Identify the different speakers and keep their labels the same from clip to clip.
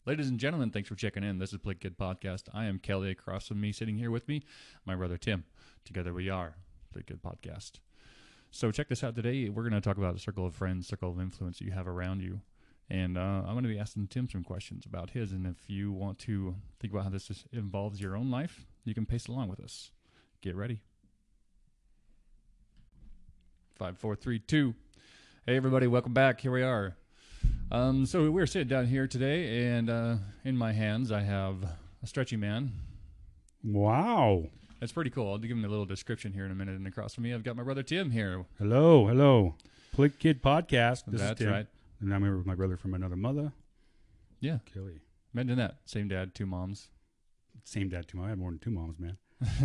Speaker 1: Ladies and gentlemen, thanks for checking in. This is Play Kid Podcast. I am Kelly. Across from me, sitting here with me, my brother Tim. Together we are Play Kid Podcast. So check this out today. We're going to talk about a circle of friends, circle of influence that you have around you. And I'm going to be asking Tim some questions about his. And if you want to think about how this involves your own life, you can pace along with us. Get ready. 5, 4, 3, 2. Hey, everybody. Welcome back. Here we are. So we're sitting down here today, and in my hands I have a stretchy man.
Speaker 2: Wow.
Speaker 1: That's pretty cool. I'll give him a little description here in a minute. And across from me, I've got my brother Tim here.
Speaker 2: Hello. Play Kid Podcast. This
Speaker 1: That's
Speaker 2: is Tim.
Speaker 1: right.
Speaker 2: And I'm here with my brother from another mother.
Speaker 1: Yeah.
Speaker 2: Kelly.
Speaker 1: Imagine that. Same dad, 2 moms.
Speaker 2: Same dad, 2 moms. I had more than 2 moms, man.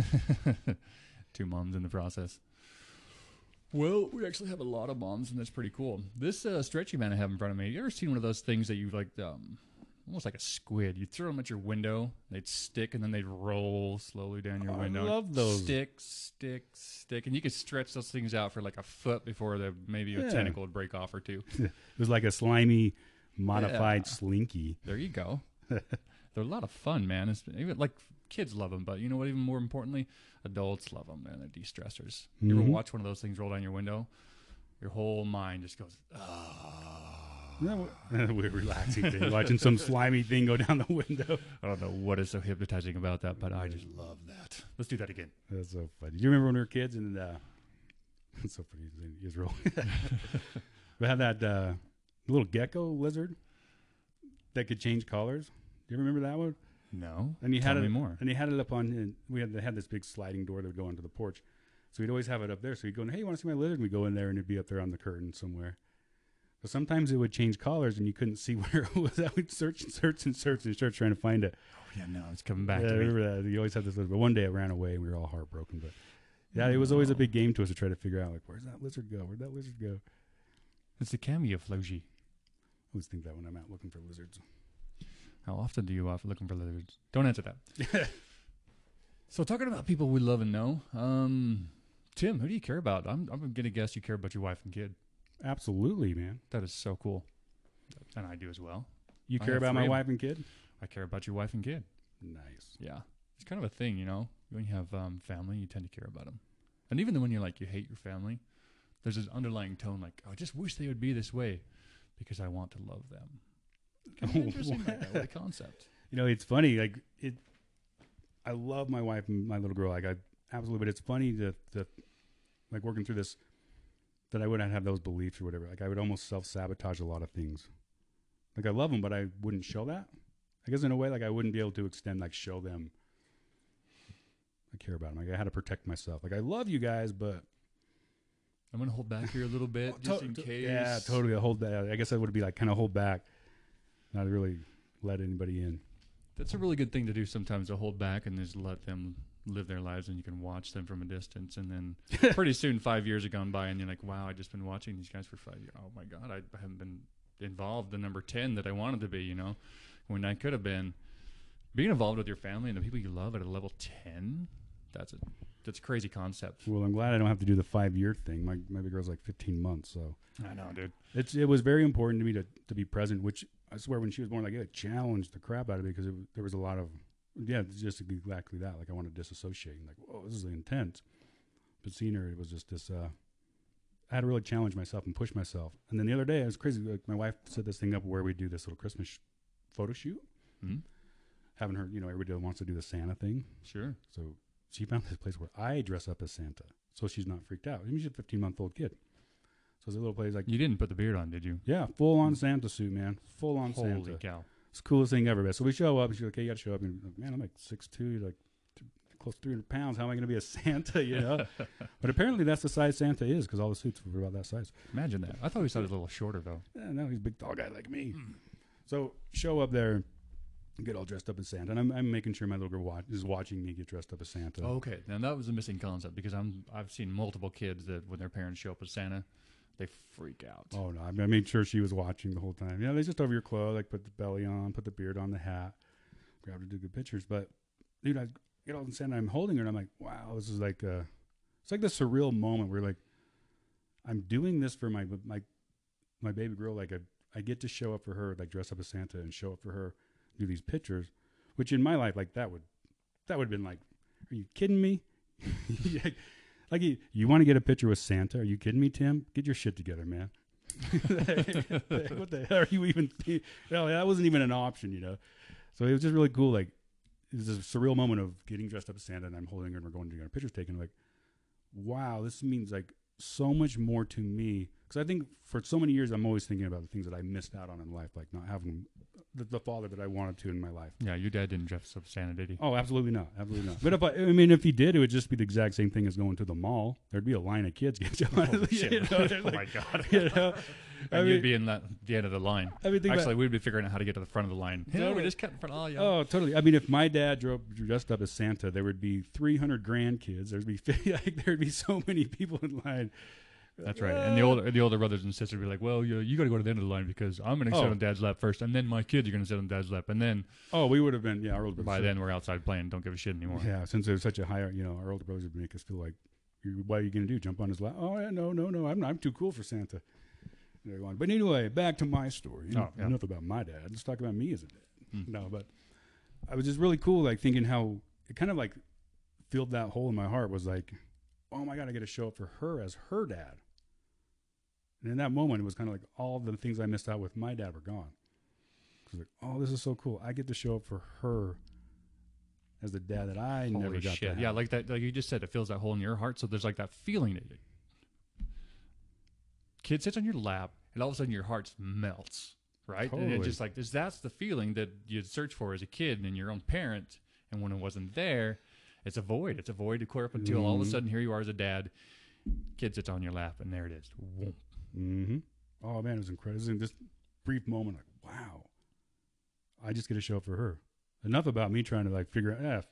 Speaker 1: 2 moms in the process. Well, we actually have a lot of moms, and that's pretty cool. This stretchy man I have in front of me, you ever seen one of those things that you like, almost like a squid? You throw them at your window, they'd stick, and then they'd roll slowly down your window.
Speaker 2: I love those.
Speaker 1: Stick. And you could stretch those things out for like a foot before maybe a tentacle would break off or two.
Speaker 2: It was like a slimy, modified slinky.
Speaker 1: There you go. They're a lot of fun, man. Even like kids love them, but you know what? Even more importantly, adults love them, man. They're de-stressors. You ever watch one of those things roll down your window? Your whole mind just goes,
Speaker 2: We're relaxing thing, watching some slimy thing go down the window.
Speaker 1: I don't know what is so hypnotizing about that, but I just love that. Let's do that again.
Speaker 2: That's so funny. Do you remember when we were kids and it's so funny in Israel? We had that little gecko lizard that could change colors. Do you remember that one?
Speaker 1: No.
Speaker 2: And you
Speaker 1: Tell
Speaker 2: had
Speaker 1: me
Speaker 2: it
Speaker 1: more.
Speaker 2: And he had it up on. They had this big sliding door that would go onto the porch, so we'd always have it up there. So he'd go, "Hey, you want to see my lizard?" And we'd go in there, and it'd be up there on the curtain somewhere. But sometimes it would change colors, and you couldn't see where it was. I would search trying to find it.
Speaker 1: Oh, yeah, no, it's coming back
Speaker 2: Yeah,
Speaker 1: to
Speaker 2: I
Speaker 1: me.
Speaker 2: remember that. You always had this lizard. But one day it ran away, and we were all heartbroken. But yeah, it was always a big game to us to try to figure out, like, where's that lizard go? Where'd that lizard go?
Speaker 1: It's the camouflage.
Speaker 2: I always think that when I'm out looking for lizards.
Speaker 1: How often do you go out looking for lizards? Don't answer that. So talking about people we love and know, Tim, who do you care about? I'm going to guess you care about your wife and kid.
Speaker 2: Absolutely, man.
Speaker 1: That is so cool. And I do as well.
Speaker 2: You
Speaker 1: I
Speaker 2: care
Speaker 1: have
Speaker 2: about
Speaker 1: 3
Speaker 2: my
Speaker 1: of them.
Speaker 2: wife and kid?
Speaker 1: I care about your wife and kid.
Speaker 2: Nice.
Speaker 1: Yeah. It's kind of a thing, you know. When you have family, you tend to care about them. And even when you're like, you hate your family, there's this underlying tone like, oh, I just wish they would be this way because I want to love them. Kind of interesting like that, what a concept.
Speaker 2: You know, it's funny. Like I love my wife and my little girl. Like I absolutely, but it's funny that like working through this, that I wouldn't have those beliefs or whatever. Like I would almost self-sabotage a lot of things. Like I love them, but I wouldn't show that. I guess in a way, like I wouldn't be able to show them I care about them. Like I had to protect myself. Like I love you guys, but
Speaker 1: I'm going to hold back here a little bit just in case.
Speaker 2: Yeah, totally. I hold that. I guess I would be like kind of hold back, not really let anybody in.
Speaker 1: That's a really good thing to do sometimes, to hold back and just let them live their lives, and you can watch them from a distance. And then pretty soon 5 years have gone by and you're like, wow, I've just been watching these guys for 5 years. Oh my God, I haven't been involved, the number 10 that I wanted to be, you know, when I could have been. Being involved with your family and the people you love at a level 10, that's a crazy concept.
Speaker 2: Well, I'm glad I don't have to do the 5-year thing. My big girl's like 15 months, so
Speaker 1: I know, dude.
Speaker 2: it was very important to me to be present. Which I swear, when she was born, like it challenged the crap out of me because there was a lot of just exactly that. Like I wanted to disassociate. And like, whoa, this is intense. But seeing her, it was just this. I had to really challenge myself and push myself. And then the other day, it was crazy. Like my wife set this thing up where we do this little Christmas photo shoot.
Speaker 1: Mm-hmm.
Speaker 2: Having her, everybody wants to do the Santa thing.
Speaker 1: Sure.
Speaker 2: So she found this place where I dress up as Santa, so she's not freaked out. I mean, she's a 15-month-old kid. So it's a little place like...
Speaker 1: You didn't put the beard on, did you?
Speaker 2: Yeah, full-on Santa suit, man. Full-on Santa.
Speaker 1: Holy cow.
Speaker 2: It's the coolest thing ever, man. So we show up, and she's like, okay, you got to show up. And I'm like, man, I'm like 6'2", you're like close to 300 pounds. How am I going to be a Santa, you know? But apparently that's the size Santa is, because all the suits were about that size.
Speaker 1: Imagine that. I thought he was a little shorter, though.
Speaker 2: Yeah, no, he's a big, tall guy like me. So show up there, get all dressed up as Santa, and I'm making sure my little girl is watching me get dressed up as Santa.
Speaker 1: Okay, now that was a missing concept, because I've seen multiple kids that when their parents show up as Santa, they freak out.
Speaker 2: Oh no, I made sure she was watching the whole time. Yeah, they just over your clothes, like put the belly on, put the beard on, the hat, grab her to do good pictures. But dude, I get all of a sudden I'm holding her, and I'm like, wow, this is like it's like this surreal moment where like I'm doing this for my baby girl. Like I get to show up for her, like dress up as Santa and show up for her, do these pictures, which in my life, like that would have been like, are you kidding me? Like you want to get a picture with Santa? Are you kidding me, Tim? Get your shit together, man. What the hell are you even? No, that wasn't even an option, you know. So it was just really cool. Like it was a surreal moment of getting dressed up as Santa, and I'm holding her, and we're going to get our pictures taken. Like, wow, this means like so much more to me. Because I think for so many years, I'm always thinking about the things that I missed out on in life, like not having the father that I wanted to in my life.
Speaker 1: Yeah, your dad didn't dress up Santa, did he?
Speaker 2: Oh, absolutely not. Absolutely not. But if he did, it would just be the exact same thing as going to the mall. There'd be a line of kids.
Speaker 1: Oh, shit. Oh my God.
Speaker 2: You know?
Speaker 1: And you'd be in the end of the line.
Speaker 2: I mean,
Speaker 1: Actually, we'd be figuring out how to get to the front of the line.
Speaker 2: Totally.
Speaker 1: We just cut in front of all y'all.
Speaker 2: Oh, totally. I mean, if my dad dressed up as Santa, there would be 300 grandkids. There'd be so many people in line.
Speaker 1: That's right. And the older brothers and sisters would be like, well, you got to go to the end of the line because I'm going to sit on Dad's lap first, and then my kids are going to sit on Dad's lap, and then
Speaker 2: we would have been our older
Speaker 1: by then we're outside playing, don't give a shit anymore.
Speaker 2: Yeah, since there's such a high, our older brothers would make us feel like, what are you going to do? Jump on his lap? Oh yeah, no, I'm too cool for Santa. But anyway, back to my story. Enough about my dad. Let's talk about me as a dad. No, but I was just really cool, like thinking how it kind of like filled that hole in my heart. Was like, oh my God, I get to show up for her as her dad. And in that moment, it was kind of like all the things I missed out with my dad were gone. It was like, oh, this is so cool. I get to show up for her as the dad that I never got to have.
Speaker 1: Yeah, like that. Like you just said, it fills that hole in your heart. So there's like that feeling that kid sits on your lap, and all of a sudden your heart melts, right?
Speaker 2: Totally.
Speaker 1: And it just like that's the feeling that you'd search for as a kid and your own parent. And when it wasn't there, it's a void. It's a void to clear up until all of a sudden here you are as a dad. Kid sits on your lap, and there it is. Whoop.
Speaker 2: Mm-hmm. Oh man, it was incredible. It was in this brief moment, like, wow, I just get to show up for her. Enough about me trying to like figure out.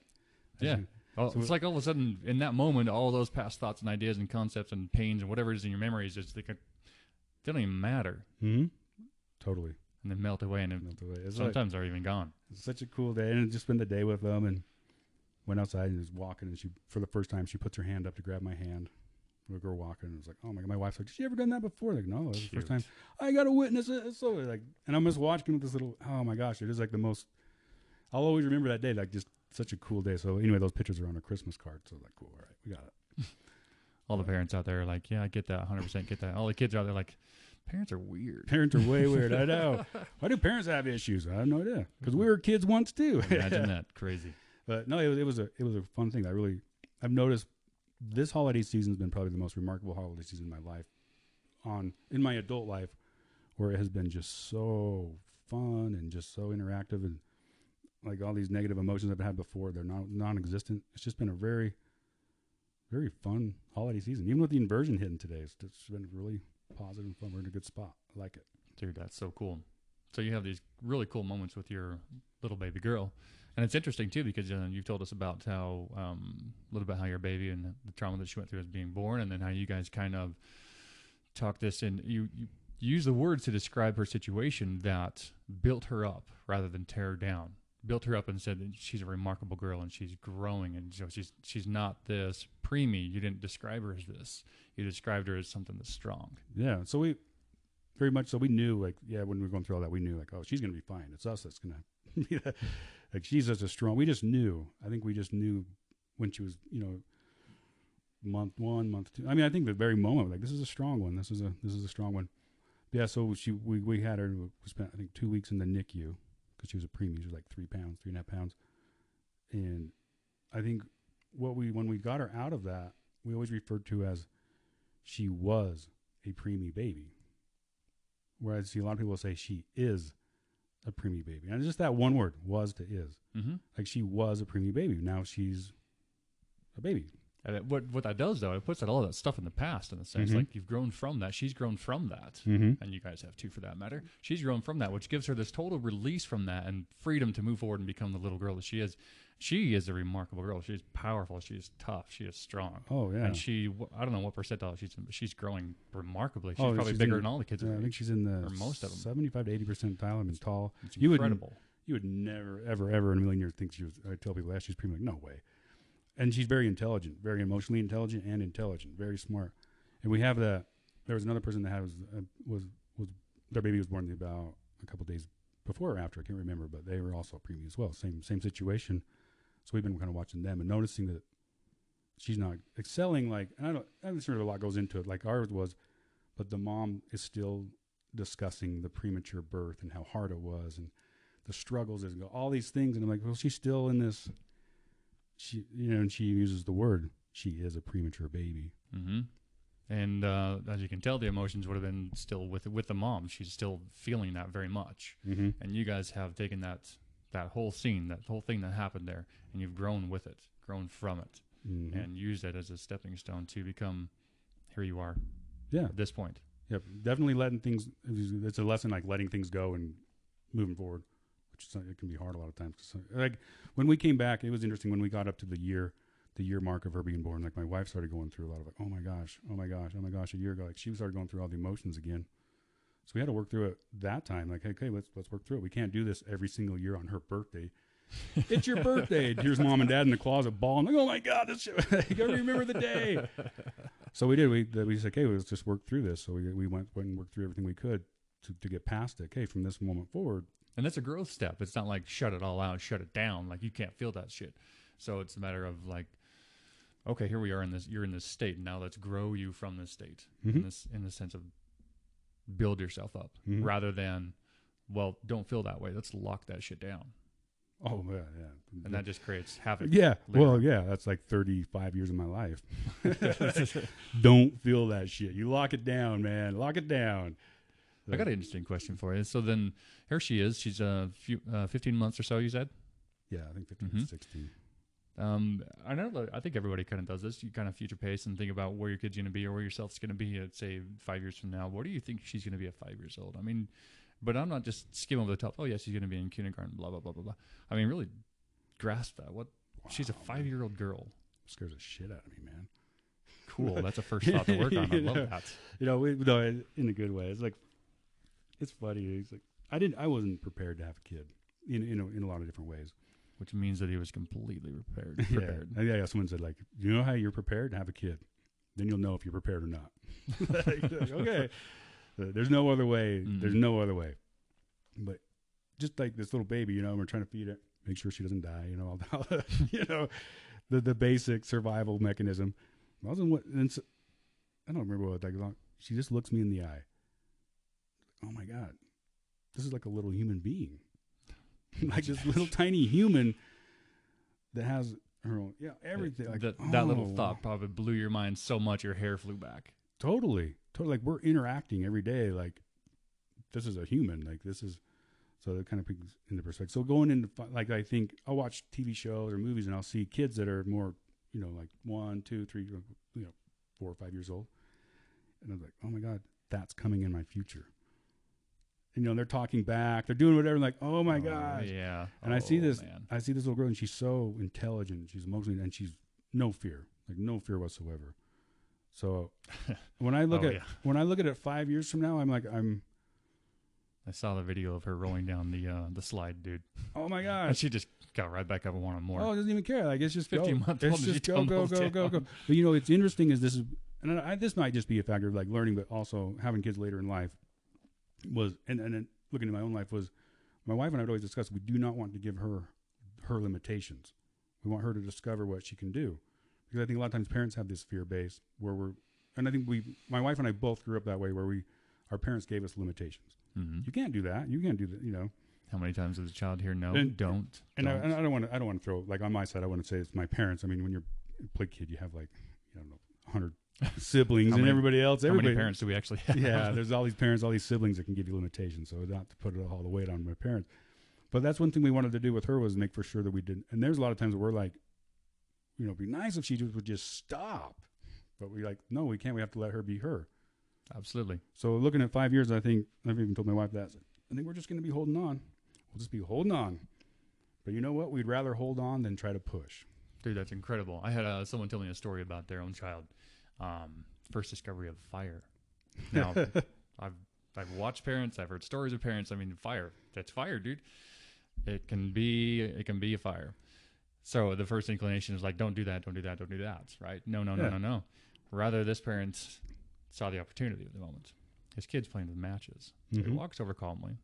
Speaker 1: It's like all of a sudden in that moment, all those past thoughts and ideas and concepts and pains and whatever it is in your memories, they don't even matter.
Speaker 2: Mm-hmm. Totally.
Speaker 1: And then melt away, and sometimes they're even gone.
Speaker 2: It's such a cool day, and just spent the day with them, and went outside and was walking, and for the first time, she puts her hand up to grab my hand. We were walking, and it was like, oh my God, my wife's like, has she ever done that before? Like, no, it was the first time. I got to witness it. So like, and I'm just watching with this little, oh my gosh, it is like the most, I'll always remember that day, like just such a cool day. So anyway, those pictures are on a Christmas card. So like, cool, all right, we got it.
Speaker 1: All the parents out there are like, yeah, I get that, 100% get that. All the kids out there like, parents are weird.
Speaker 2: Parents are way weird, I know. Why do parents have issues? I have no idea. Because we were kids once too.
Speaker 1: Imagine that, crazy.
Speaker 2: But no, it was a fun thing. I've noticed this holiday season has been probably the most remarkable holiday season in my life, in my adult life, where it has been just so fun and just so interactive, and like all these negative emotions I've had before, they're non-existent. It's just been a very, very fun holiday season. Even with the inversion hitting today, it's been really positive and fun. We're in a good spot. I like it.
Speaker 1: Dude, that's so cool. So you have these really cool moments with your little baby girl. And it's interesting, too, because you've told us about how, a little bit how your baby and the trauma that she went through as being born, and then how you guys kind of talk this, and you use the words to describe her situation that built her up rather than tear her down. Built her up and said that she's a remarkable girl and she's growing, and so she's not this preemie. You didn't describe her as this. You described her as something that's strong.
Speaker 2: Yeah, so we knew, like, when we were going through all that, we knew, like, oh, she's going to be fine. It's us that's going to be that. Like, she's such a strong, we just knew. I think we just knew when she was, month 1, month 2. I mean, I think the very moment, like, this is a strong one. This is a strong one. Yeah, so we had her, we spent, I think, 2 weeks in the NICU because she was a preemie. She was like 3.5 pounds. And I think when we got her out of that, we always referred to as she was a preemie baby. Whereas a lot of people say she is a preemie baby. And it's just that one word, was to is.
Speaker 1: Mm-hmm.
Speaker 2: Like, she was a preemie baby. Now she's a baby.
Speaker 1: And what that does, though, it puts all of that stuff in the past, in a sense. Like, you've grown from that. She's grown from that.
Speaker 2: Mm-hmm.
Speaker 1: And you guys have too, for that matter. She's grown from that, which gives her this total release from that and freedom to move forward and become the little girl that she is. She is a remarkable girl. She's powerful. She is tough. She is strong.
Speaker 2: Oh, yeah.
Speaker 1: And I don't know what percentile she's in, but she's growing remarkably. She's probably bigger than all the kids.
Speaker 2: Yeah, I think she's in the
Speaker 1: most of them.
Speaker 2: 75 to 80 percentile. I mean, tall.
Speaker 1: It's incredible.
Speaker 2: You would never, ever, ever in a million years think she was. I tell people that she's preemie. Like, no way. And she's very intelligent, very emotionally intelligent, and intelligent, very smart. And we have that. There was another person that was their baby was born about a couple days before or after, I can't remember, but they were also preemie as well. Same situation. So we've been kind of watching them and noticing that she's not excelling like, and I'm sure a lot goes into it like ours was, but the mom is still discussing the premature birth and how hard it was and the struggles and all these things. And I'm like, well, she's still in this, and she uses the word, she is a premature baby.
Speaker 1: Mm-hmm. And as you can tell, the emotions would have been still with the mom. She's still feeling that very much.
Speaker 2: Mm-hmm.
Speaker 1: And you guys have taken that whole scene, that whole thing that happened there, and you've grown with it, grown from it, and used it as a stepping stone to become here you are.
Speaker 2: Yeah.
Speaker 1: At this point.
Speaker 2: Yep. Definitely letting things, it's a lesson like letting things go and moving forward, which is, it can be hard a lot of times. So, like when we came back, it was interesting when we got up to the year mark of her being born. Like my wife started going through a lot of like, oh my gosh, a year ago. Like she started going through all the emotions again. So we had to work through it that time. Like, okay, let's work through it. We can't do this every single year on her birthday. It's your birthday. Here's mom and dad in the closet bawling. Like, oh my God, this shit, I gotta remember the day. So we did. We said, okay, let's just work through this. So we went and worked through everything we could to get past it. Okay, from this moment forward.
Speaker 1: And that's a growth step. It's not like shut it all out, shut it down. Like you can't feel that shit. So it's a matter of like, okay, here we are in this. You're in this state now. Let's grow you from this state in the sense of build yourself up rather than, well, don't feel that way. Let's lock that shit down.
Speaker 2: Oh yeah.
Speaker 1: And that just creates havoc.
Speaker 2: Yeah.
Speaker 1: later.
Speaker 2: Well, yeah. That's like 35 years of my life. Don't feel that shit. You lock it down, man. Lock it down.
Speaker 1: I got an interesting question for you. So then here she is. She's 15 months or so, you said?
Speaker 2: Yeah, I think 15 to 16.
Speaker 1: I know. I think everybody kind of does this. You kind of future pace and think about where your kid's going to be or where yourself's going to be at, say, 5 years from now. What do you think she's going to be at 5 years old? I mean, but I'm not just skimming over the top. Oh, yes, she's going to be in kindergarten, blah, blah, blah, blah, blah. I mean, really grasp that. What? Wow, she's a 5-year-old girl.
Speaker 2: Scares the shit out of me, man.
Speaker 1: Cool. That's a first thought to work on. I love that.
Speaker 2: In a good way. It's like, it's funny. It's like, I wasn't prepared to have a kid in a lot of different ways.
Speaker 1: Which means that he was completely prepared.
Speaker 2: Yeah. Someone said, like, you know how you're prepared to have a kid? Then you'll know if you're prepared or not. Okay. There's no other way. Mm-hmm. There's no other way. But just like this little baby, we're trying to feed it, make sure she doesn't die, all the basic survival mechanism. I don't remember what like she just looks me in the eye. Oh my God. This is like a little human being. Like this little tiny human that has her own, everything. Like,
Speaker 1: that little thought probably blew your mind so much your hair flew back.
Speaker 2: Totally. Like we're interacting every day. Like this is a human. Like this is, so that kind of brings into perspective. So going into like, I think I'll watch TV shows or movies and I'll see kids that are more, like 1, 2, 3, 4 or 5 years old. And I'm like, oh my God, that's coming in my future. And, they're talking back, they're doing whatever. Like, oh my God.
Speaker 1: Yeah.
Speaker 2: And I see this little girl and she's so intelligent. She's emotionally, and she's no fear whatsoever. So when I look at it 5 years from now,
Speaker 1: I saw the video of her rolling down the slide, dude.
Speaker 2: Oh my God.
Speaker 1: And she just got right back up and wanted more.
Speaker 2: Oh, doesn't even care. Like it's just
Speaker 1: 15 months old.
Speaker 2: It's just go. But it's interesting is this is, and this might just be a factor of like learning, but also having kids later in life was, and then looking at my own life was, my wife and I would always discuss, we do not want to give her limitations. We want her to discover what she can do. Because I think a lot of times parents have this fear base where and I think my wife and I both grew up that way where our parents gave us limitations. Mm-hmm. You can't do that. You can't do that,
Speaker 1: How many times does a child hear no? Don't.
Speaker 2: I don't want to throw, like on my side, I want to say it's my parents. I mean, when you're a play kid, you have like, 100 siblings and everybody else.
Speaker 1: How many parents do we actually have?
Speaker 2: Yeah, there's all these parents, all these siblings that can give you limitations. So not to put all the weight on my parents. But that's one thing we wanted to do with her was make for sure that we didn't. And there's a lot of times where we're like, it'd be nice if she would just stop. But we like, no, we can't. We have to let her be her.
Speaker 1: Absolutely.
Speaker 2: So looking at 5 years, I think, I've even told my wife that. I think we're just going to be holding on. We'll just be holding on. But you know what? We'd rather hold on than try to push.
Speaker 1: Dude, that's incredible. I had someone tell me a story about their own child. First discovery of fire. Now, I've watched parents. I've heard stories of parents. I mean, fire. That's fire, dude. It can be a fire. So the first inclination is like, don't do that, don't do that, don't do that, right? No. Rather, this parent saw the opportunity at the moment. His kid's playing with matches. So he walks over calmly,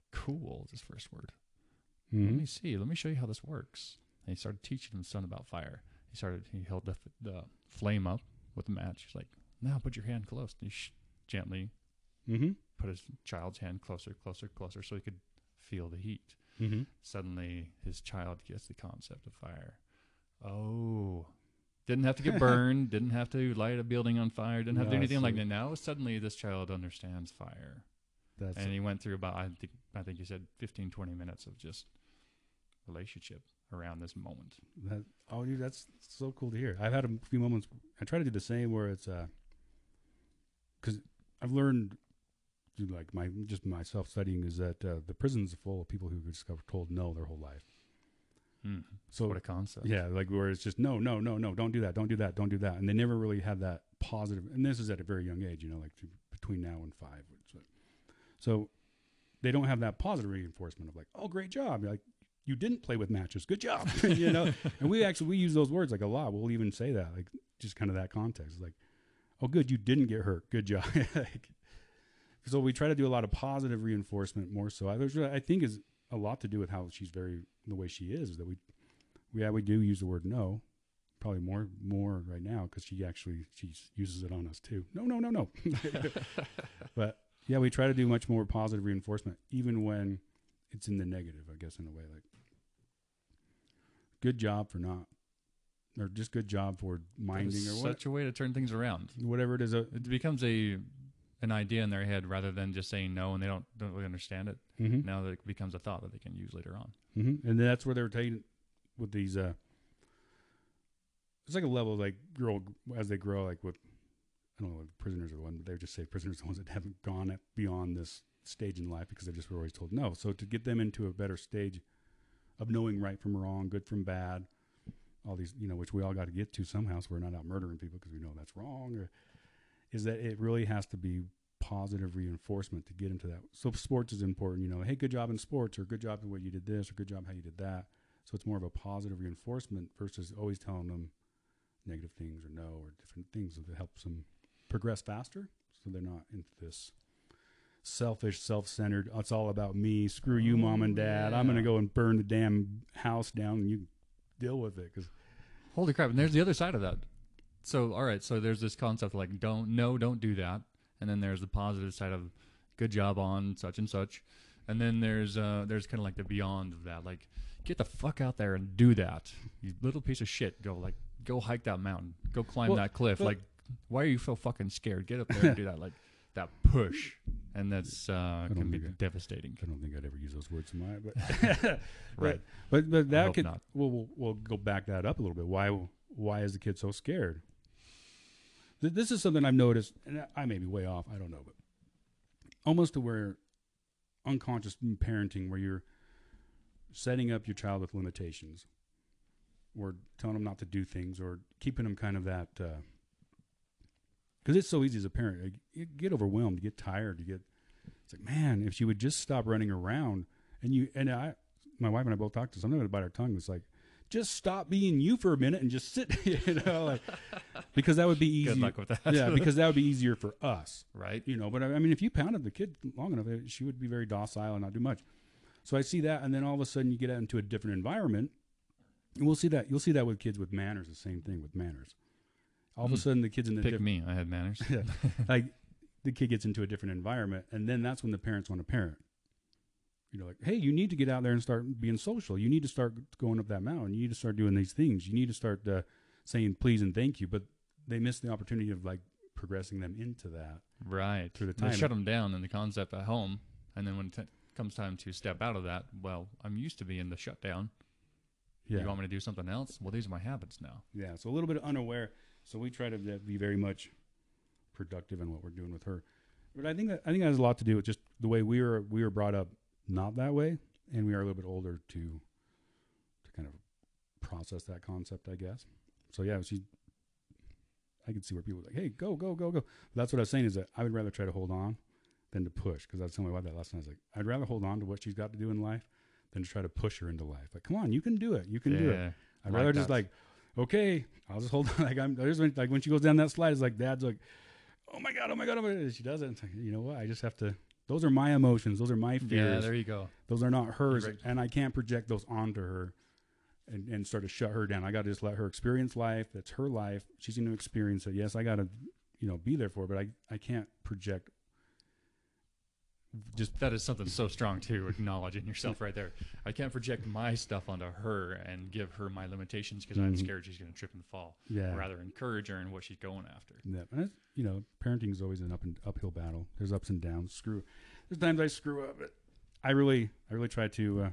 Speaker 1: cool is his first word.
Speaker 2: Mm-hmm.
Speaker 1: Let me see. Let me show you how this works. And he started teaching his son about fire. He held the flame up with the match. He's like, now put your hand close. And he gently
Speaker 2: Mm-hmm.
Speaker 1: put his child's hand closer, so he could feel the heat.
Speaker 2: Mm-hmm.
Speaker 1: Suddenly, his child gets the concept of fire. Oh, didn't have to get burned, didn't have to light a building on fire, didn't have to do anything like that. Now, suddenly, this child understands fire. And he went through about, I think you said 15, 20 minutes of just relationship around this moment.
Speaker 2: Dude, that's so cool to hear. I've had a few moments. I try to do the same where it's, because I've learned, like myself studying, is that the prison's full of people who just got told no their whole life.
Speaker 1: So what a concept.
Speaker 2: Yeah, like where it's just no, don't do that, don't do that, don't do that, and they never really had that positive. And this is at a very young age, like between now and 5. So they don't have that positive reinforcement of like, oh, great job, like you didn't play with matches, good job, And we use those words like a lot. We'll even say that, like just kind of that context, like, oh, good, you didn't get hurt, good job. So we try to do a lot of positive reinforcement more so. I think is a lot to do with how she's the way she is that we do use the word no, probably more right now because she uses it on us too. No. But yeah, we try to do much more positive reinforcement, even when it's in the negative, I guess, in a way, like good job for not, or just good job for minding, or
Speaker 1: such a way to turn things around.
Speaker 2: Whatever it is,
Speaker 1: it becomes an idea in their head rather than just saying no, and they don't really understand it.
Speaker 2: Mm-hmm.
Speaker 1: Now that it becomes a thought that they can use later on.
Speaker 2: Mm-hmm. And that's where they're taking with these. It's like a level like as they grow, like with, I don't know, prisoners are the one, but they would just say prisoners are the ones that haven't gone beyond this stage in life because they just were always told no. So to get them into a better stage of knowing right from wrong, good from bad, all these, which we all got to get to somehow, so we're not out murdering people because we know that's wrong, is that it really has to be positive reinforcement to get into that. So sports is important, hey, good job in sports, or good job in what you did this, or good job how you did that. So it's more of a positive reinforcement versus always telling them negative things or no, or different things that helps them progress faster. So they're not into this selfish, self-centered, it's all about me, screw you, mom and dad. Yeah. I'm going to go and burn the damn house down and you deal with it. Cause
Speaker 1: holy crap. And there's the other side of that. So, all right. So there's this concept like, don't do that. And then there's the positive side of good job on such and such. And then there's kind of like the beyond of that. Like, get the fuck out there and do that. You little piece of shit. Go hike that mountain. Go climb that cliff. Like, why are you so fucking scared? Get up there and do that. Like, that push. And that's can be devastating.
Speaker 2: I don't think I'd ever use those words in my, but right. But that could, we'll go back that up a little bit. Why is the kid so scared? This is something I've noticed, and I may be way off, I don't know, but almost to where unconscious parenting, where you're setting up your child with limitations, or telling them not to do things, or keeping them kind of that, because it's so easy as a parent, you get overwhelmed, you get tired, it's like, man, if she would just stop running around, my wife and I both talked to something about our tongue, it's like, just stop being you for a minute and just sit, because that would be easier.
Speaker 1: Good luck with that.
Speaker 2: Yeah, because that would be easier for us.
Speaker 1: Right.
Speaker 2: But I mean, if you pounded the kid long enough, she would be very docile and not do much. So I see that, and then all of a sudden you get out into a different environment, and you'll see that with kids with manners, the same thing with manners. All of a sudden the kid's in
Speaker 1: Pick me, I had manners.
Speaker 2: Yeah. Like the kid gets into a different environment, and then that's when the parents want to parent. Like, hey, you need to get out there and start being social. You need to start going up that mountain. You need to start doing these things. You need to start saying please and thank you. But they miss the opportunity of like progressing them into that.
Speaker 1: Right.
Speaker 2: Through the time.
Speaker 1: They shut them down in the concept at home. And then when it comes time to step out of that, well, I'm used to being the shutdown. Yeah. You want me to do something else? Well, these are my habits now.
Speaker 2: Yeah. So a little bit unaware. So we try to be very much productive in what we're doing with her. But I think that has a lot to do with just the way we were brought up. Not that way, and we are a little bit older to kind of process that concept, I guess. So yeah, I could see where people are like, hey, go. But that's what I was saying, is that I would rather try to hold on than to push, because I was telling my wife that last night. I was like, I'd rather hold on to what she's got to do in life than to try to push her into life. Like, come on, you can do it. You can do it. I'd rather just like, okay, I'll just hold on. Like when she goes down that slide, it's like Dad's like, oh my God. She does it. It's like, you know what? I just have to Those are my emotions. Those are my fears.
Speaker 1: Yeah, there you go.
Speaker 2: Those are not hers,
Speaker 1: Right.
Speaker 2: and I can't project those onto her and start to shut her down. I got to just let her experience life. That's her life. She's going to experience it. Yes, I got to, be there for her, but I can't project. Just
Speaker 1: That is something so strong to acknowledge in yourself right there. I can't project my stuff onto her and give her my limitations because I'm scared she's going to trip and fall.
Speaker 2: Yeah.
Speaker 1: Rather encourage her in what she's going after.
Speaker 2: Yeah, and it's, parenting is always an uphill battle. There's ups and downs. There's times I screw up, but I really try to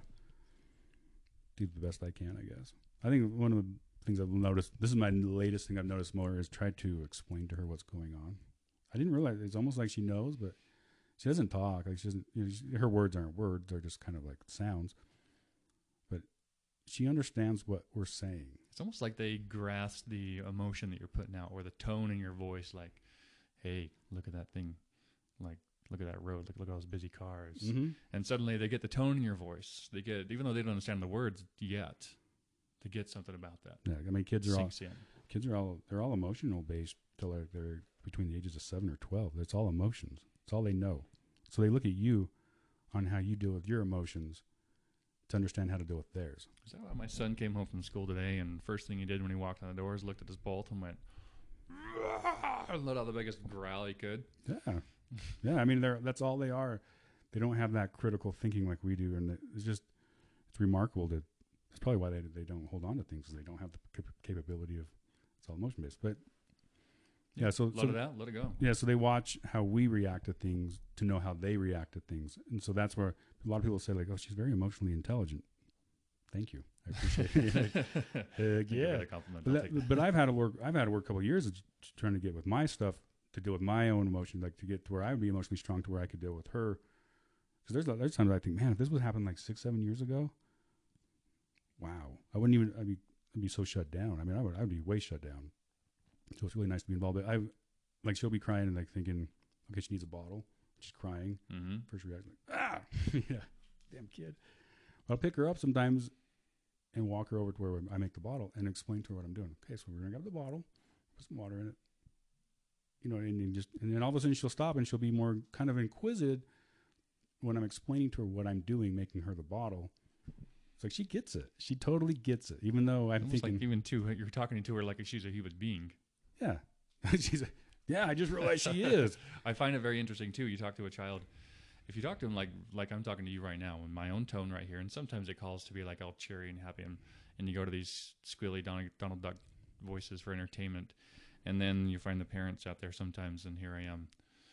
Speaker 2: do the best I can, I guess. I think one of the things I've noticed, this is my latest thing I've noticed more, is try to explain to her what's going on. I didn't realize, it's almost like she knows, but she doesn't talk. Like she doesn't, her words aren't words. They're just kind of like sounds. But she understands what we're saying.
Speaker 1: It's almost like they grasp the emotion that you're putting out or the tone in your voice. Like, hey, look at that thing. Like, look at that road. Look at all those busy cars.
Speaker 2: Mm-hmm.
Speaker 1: And suddenly they get the tone in your voice. They get, even though they don't understand the words yet, they get something about that.
Speaker 2: Yeah, I mean, they're all emotional based till they're between the ages of 7 or 12. It's all emotions. It's all they know. So they look at you on how you deal with your emotions to understand how to deal with theirs.
Speaker 1: Is that why my son came home from school today, and first thing he did when he walked on the doors, looked at his bolt and went, and let out the biggest growl he could?
Speaker 2: Yeah. Yeah, I mean, that's all they are. They don't have that critical thinking like we do, and it's remarkable that that's probably why they don't hold on to things, because they don't have the capability of, it's all emotion-based. But yeah,
Speaker 1: let it out, let it go.
Speaker 2: Yeah, so they watch how we react to things to know how they react to things. And so that's where a lot of people say, like, oh, she's very emotionally intelligent. Thank you. I appreciate it. Heck yeah. But I've had to work a couple of years of trying to get with my stuff to deal with my own emotions, like to get to where I would be emotionally strong to where I could deal with her. Because there's times I think, man, if this would happen like 6-7 years ago, wow, I'd be so shut down. I mean, I'd be way shut down. So it's really nice to be involved. But she'll be crying and like thinking, okay, she needs a bottle. She's crying. Mm-hmm. First reaction, like, yeah, damn kid. I'll pick her up sometimes and walk her over to where I make the bottle and explain to her what I'm doing. Okay, so we're gonna grab the bottle, put some water in it, and then all of a sudden she'll stop and she'll be more kind of inquisitive when I'm explaining to her what I'm doing, making her the bottle. It's like she gets it. She totally gets it, even though I'm
Speaker 1: almost
Speaker 2: thinking,
Speaker 1: like even too, you're talking to her like she's a human being.
Speaker 2: Yeah. I just realized she is.
Speaker 1: I find it very interesting too. You talk to a child, if you talk to him like I'm talking to you right now in my own tone right here, and sometimes it calls to be like all cheery and happy, and you go to these squealy Donald Duck voices for entertainment, and then you find the parents out there sometimes, and here I am,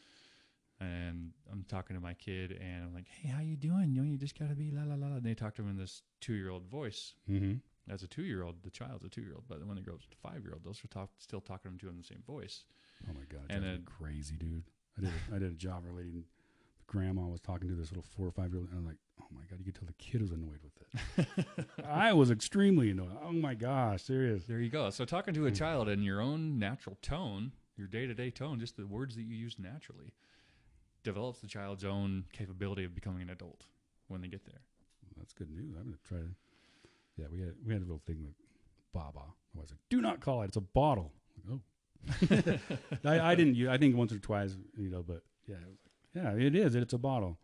Speaker 1: and I'm talking to my kid, and I'm like, hey, how you doing? You just gotta be la la la. And they talk to him in this 2-year-old voice.
Speaker 2: Mm-hmm.
Speaker 1: As a 2-year-old, the child's a 2-year-old, but when it grows to 5-year-old, those are still talking to him in the same voice.
Speaker 2: Oh my God, that's crazy, dude! I did a job relating. The grandma was talking to this little 4 or 5-year-old, and I'm like, oh my God, you could tell the kid was annoyed with it. I was extremely annoyed. Oh my gosh, serious.
Speaker 1: There you go. So talking to a child in your own natural tone, your day-to-day tone, just the words that you use naturally, develops the child's own capability of becoming an adult when they get there.
Speaker 2: Well, that's good news. I'm gonna try to. Yeah, we had a little thing with Baba. I was like, do not call it. It's a bottle. Like, oh. I didn't. I think once or twice, but yeah, it was like, yeah, it is. It's a bottle.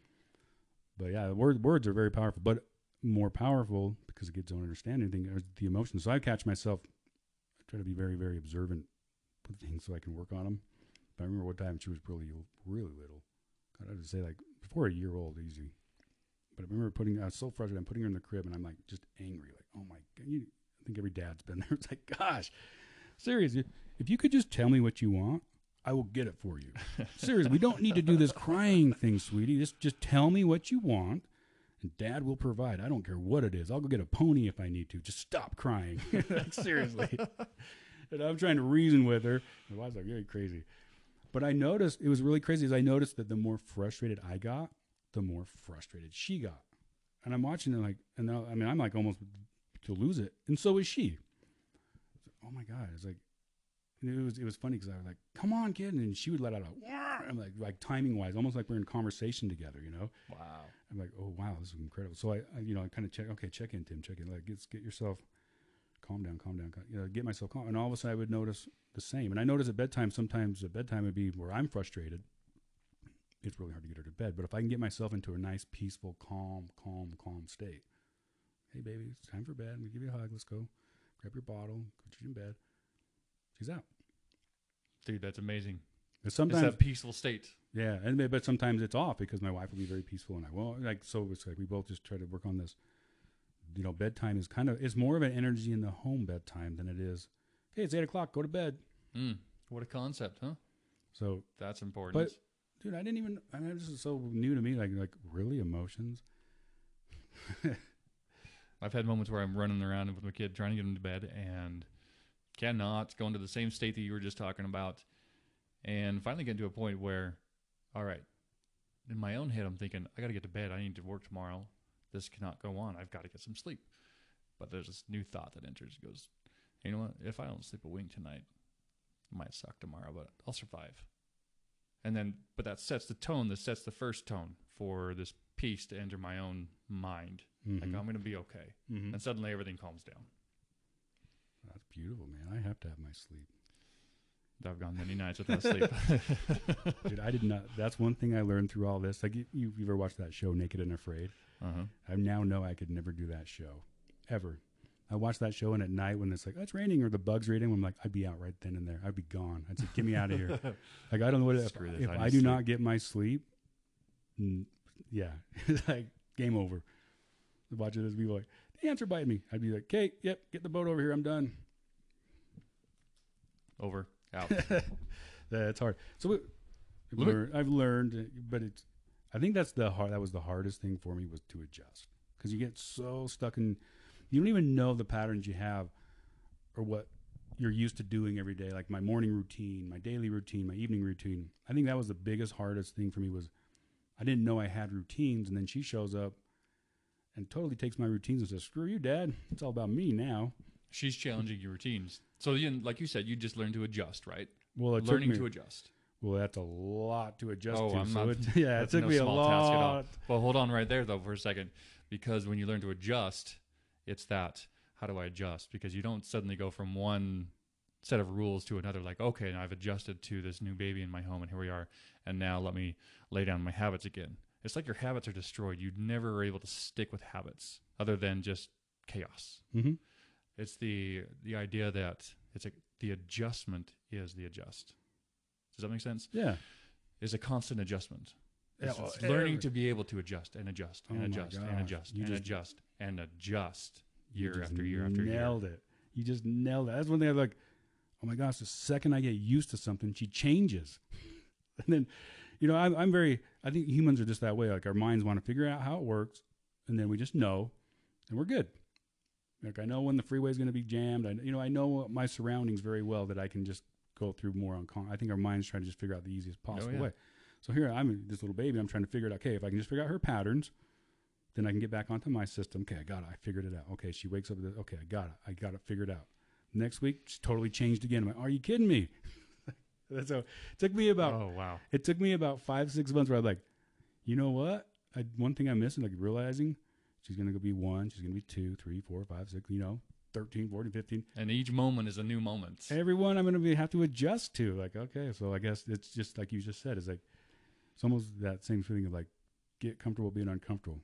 Speaker 2: But yeah, words are very powerful, but more powerful because the kids don't understand anything are the emotions. So I catch myself. I try to be very, very observant with things so I can work on them. But I remember one time she was really, really little. God, I would say like before a year old, easy. But I remember I was so frustrated. I'm putting her in the crib and I'm like just angry. Like, oh my God. I think every dad's been there. It's like, gosh, seriously, if you could just tell me what you want, I will get it for you. Seriously, we don't need to do this crying thing, sweetie. Just tell me what you want and Dad will provide. I don't care what it is. I'll go get a pony if I need to. Just stop crying. Like, seriously. And I'm trying to reason with her. My wife's like, you're crazy. But I noticed, it was really crazy, is I noticed that the more frustrated I got, the more frustrated she got. And I'm watching her like, and now, I mean, I'm like almost to lose it. And so is she. Oh my God. It's like, it was funny because I was like, come on, kid. And she would let out a, I'm like timing wise, almost like we're in conversation together, Wow. I'm like, oh wow, this is incredible. So I kind of check in, Tim, check in. Like, get yourself, calm down. Get myself calm. And all of a sudden I would notice the same. And I notice at bedtime, sometimes at bedtime would be where I'm frustrated. it's really hard to get her to bed. But if I can get myself into a nice, peaceful, calm state, hey, baby, it's time for bed. We give you a hug. Let's go. Grab your bottle. Put you in bed. She's out.
Speaker 1: Dude, that's amazing.
Speaker 2: But sometimes,
Speaker 1: it's that peaceful state.
Speaker 2: yeah, but sometimes it's off because my wife will be very peaceful and I won't. Like, so it's like we both just try to work on this. You know, bedtime is it's more of an energy in the home bedtime than it is, hey, it's 8 o'clock, go to bed.
Speaker 1: What a concept, huh?
Speaker 2: So
Speaker 1: that's important.
Speaker 2: But, dude, I mean, this is so new to me. Like really emotions.
Speaker 1: I've had moments where I'm running around with my kid trying to get him to bed and cannot go into the same state that you were just talking about. And finally get to a point where, all right, in my own head, I'm thinking, I got to get to bed. I need to work tomorrow. This cannot go on. I've got to get some sleep. But there's this new thought that enters. It goes, you know what? If I don't sleep a wink tonight, it might suck tomorrow, but I'll survive. And then, but that sets the tone. That sets the first tone for this peace to enter my own mind. Like, I'm going to be okay. And suddenly everything calms down.
Speaker 2: That's beautiful, man. I have to have my sleep.
Speaker 1: I've gone many nights without sleep.
Speaker 2: Dude, I did not. That's one thing I learned through all this. Like, you ever watched that show, Naked and Afraid? I now know I could never do that show, ever. I watched that show, and at night when it's like, oh, it's raining or the bugs are eating, I'm like, I'd be out right then and there. I'd be gone. I'd say, get me out of here. Like, I don't know what if I do not get my sleep, yeah, it's like game over. Watching this, people like, the ants are biting me. I'd be like, okay, yep, get the boat over here. I'm done.
Speaker 1: Over. Out.
Speaker 2: That's hard. So I've learned, but I think that was the hardest thing for me, was to adjust, because you get so stuck in, you don't even know the patterns you have or what you're used to doing every day. Like my morning routine, my daily routine, my evening routine. I think that was the biggest, hardest thing for me, was I didn't know I had routines. And then she shows up and totally takes my routines and says, screw you, Dad. It's all about me now.
Speaker 1: She's challenging your routines. So, like you said, you just learn to adjust, right?
Speaker 2: Well,
Speaker 1: learning to adjust.
Speaker 2: Well, that's a lot to adjust to.
Speaker 1: I'm
Speaker 2: so
Speaker 1: not,
Speaker 2: it took me a lot.
Speaker 1: Task at all. Well, hold on right there, though, for a second. Because when you learn to adjust, it's that, how do I adjust? Because you don't suddenly go from one set of rules to another, like, okay, now I've adjusted to this new baby in my home, and here we are, and now let me lay down my habits again. It's like your habits are destroyed. You never are able to stick with habits other than just chaos. It's the idea that the adjustment is the adjust. Does that make sense?
Speaker 2: Yeah.
Speaker 1: It's a constant adjustment. It's learning to be able to adjust and adjust and adjust and adjust and adjust and adjust year after year after year.
Speaker 2: Nailed it. You just nailed it. That's one thing I'm like, oh my gosh, the second I get used to something, she changes. And then, you know, I think humans are just that way. Like our minds want to figure out how it works, and then we just know, and we're good. Like I know when the freeway is going to be jammed. I know my surroundings very well, that I can just go through more on. I think our minds try to just figure out the easiest possible way. So here I'm this little baby. I'm trying to figure it out. Okay, if I can just figure out her patterns, then I can get back onto my system. Okay, I got it. I figured it out. Okay, she wakes up. Okay, I got it. I got it figured out. Next week, she's totally changed again. I'm like, are you kidding me? So it took me about.
Speaker 1: Oh wow!
Speaker 2: It took me about 5-6 months where I'm like, you know what? One thing I'm missing, like realizing she's gonna be 1, she's gonna be 2, 3, 4, 5, 6. 13, 14, 15.
Speaker 1: And each moment is a new moment.
Speaker 2: Everyone I'm going to have to adjust to. Like, okay, so I guess it's just like you just said. It's like, it's almost that same feeling of like, get comfortable being uncomfortable.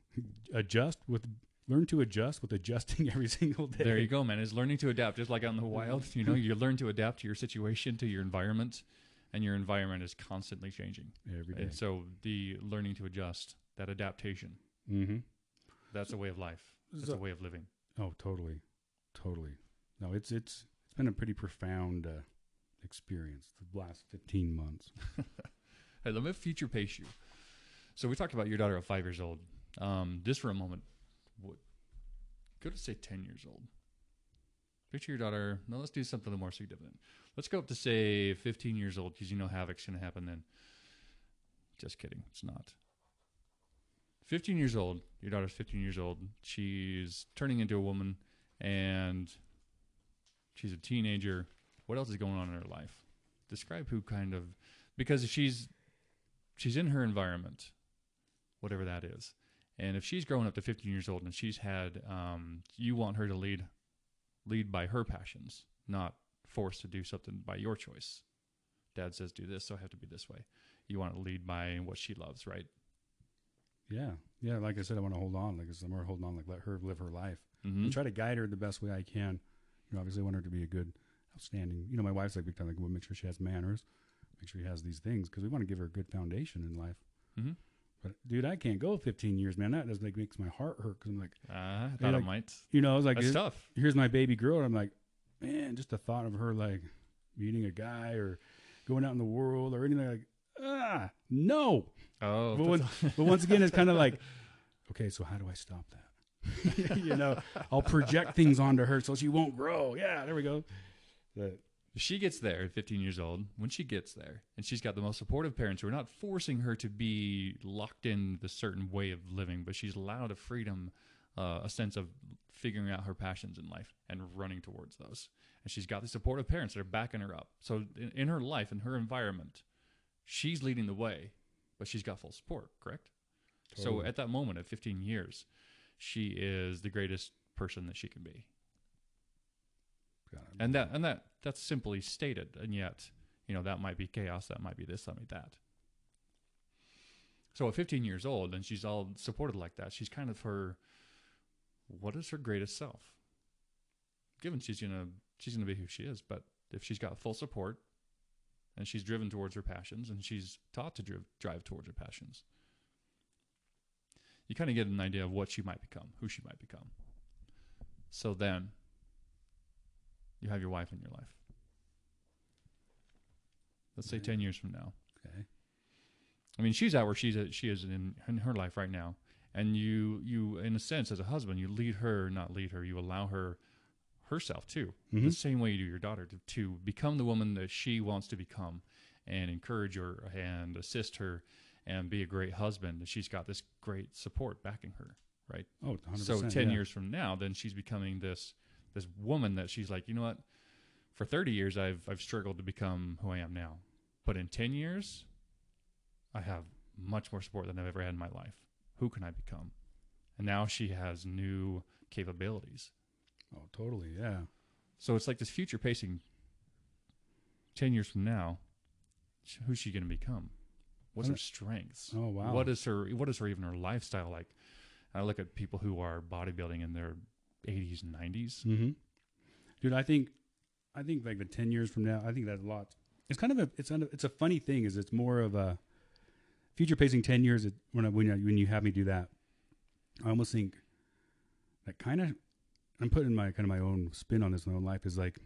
Speaker 2: Learn to adjust with adjusting every single day.
Speaker 1: There you go, man. It's learning to adapt. Just like out in the wild, you learn to adapt to your situation, to your environment, and your environment is constantly changing.
Speaker 2: Every day.
Speaker 1: And so the learning to adjust, that adaptation, that's a way of life. That's a way of living.
Speaker 2: Oh, totally. No, it's been a pretty profound experience the last 15 months.
Speaker 1: Hey, let me future pace you. So we talked about your daughter at 5 years old. Just for a moment, go to say 10 years old. Picture your daughter. No, let's do something a little more significant. Let's go up to say 15 years old, because havoc's going to happen then. Just kidding. It's not. 15 years old. Your daughter's 15 years old. She's turning into a woman. And she's a teenager. What else is going on in her life? Describe because she's in her environment, whatever that is. And if she's growing up to 15 years old and she's had, you want her to lead by her passions, not forced to do something by your choice. Dad says do this, so I have to be this way. you want to lead by what she loves, right?
Speaker 2: Yeah. Yeah. Like I said, I want to hold on. Like I'm holding on, like let her live her life
Speaker 1: Mm-hmm.
Speaker 2: and try to guide her the best way I can. Obviously I want her to be a good, outstanding, my wife's like, big time, like, we'll make sure she has manners, make sure she has these things. Cause we want to give her a good foundation in life.
Speaker 1: Mm-hmm.
Speaker 2: But dude, I can't go 15 years, man. That just like makes my heart hurt. Cause I'm like,
Speaker 1: I thought
Speaker 2: like,
Speaker 1: it might.
Speaker 2: I was like,
Speaker 1: That's tough.
Speaker 2: here's my baby girl. And I'm like, man, just the thought of her like meeting a guy or going out in the world or anything like, no.
Speaker 1: Oh,
Speaker 2: But once again, it's kind of like, okay, so how do I stop that? I'll project things onto her so she won't grow. Yeah, there we go. But
Speaker 1: she gets there at 15 years old. When she gets there, and she's got the most supportive parents who are not forcing her to be locked in the certain way of living, but she's allowed a freedom, a sense of figuring out her passions in life and running towards those. And she's got the supportive parents that are backing her up. So in her life, in her environment, she's leading the way, but she's got full support, correct?
Speaker 2: Totally.
Speaker 1: So at that moment, at 15 years, she is the greatest person that she can be. And that's simply stated. And yet, that might be chaos, that might be this, that might be that. So at 15 years old, and she's all supported like that, she's kind of what is her greatest self? Given she's gonna be who she is, but if she's got full support and she's driven towards her passions and she's taught to drive towards her passions, you kind of get an idea of what she might become, who she might become. So then you have your wife in your life. Let's say 10 years from now.
Speaker 2: Okay.
Speaker 1: I mean, she's out where she is in her life right now. And you, in a sense, as a husband, you lead her, not lead her, you allow her herself too.
Speaker 2: Mm-hmm.
Speaker 1: The same way you do your daughter to become the woman that she wants to become and encourage her and assist her and be a great husband. She's got this great support backing her, right?
Speaker 2: Oh, 100%.
Speaker 1: So 10 years from now, then she's becoming this woman that she's like, you know what? For 30 years, I've struggled to become who I am now. But in 10 years, I have much more support than I've ever had in my life. Who can I become? And now she has new capabilities.
Speaker 2: Oh, totally, yeah.
Speaker 1: So it's like this future pacing. 10 years from now, who's she going to become? What's her strengths?
Speaker 2: Oh, wow.
Speaker 1: What is her even her lifestyle like? I look at people who are bodybuilding in their 80s and 90s.
Speaker 2: Mm-hmm. Dude, I think like the 10 years from now, I think that's a lot. It's kind of it's a funny thing. Is it's more of a future pacing 10 years. When you have me do that, I almost think that kind of I'm putting my own spin on this in my own life is like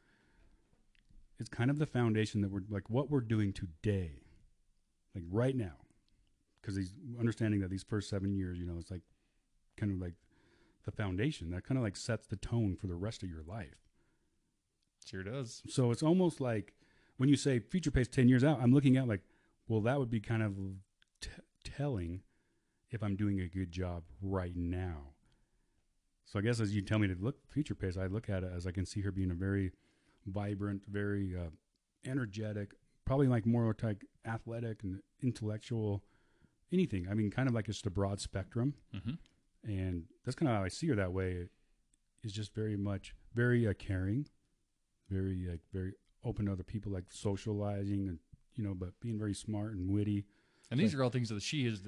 Speaker 2: it's kind of the foundation that we're like what we're doing today, like right now, because he's understanding that these first 7 years, it's like kind of like the foundation that kind of like sets the tone for the rest of your life.
Speaker 1: Sure does.
Speaker 2: So it's almost like when you say future pace 10 years out, I'm looking at like, well, that would be kind of telling if I'm doing a good job right now. So I guess as you tell me to look future pace, I look at it as I can see her being a very vibrant, very energetic, probably like more like athletic and intellectual, anything. I mean, kind of like just a broad spectrum.
Speaker 1: Mm-hmm.
Speaker 2: And that's kind of how I see her that way. Is just very caring, very open to other people, like socializing and, but being very smart and witty.
Speaker 1: And these are all things that she is,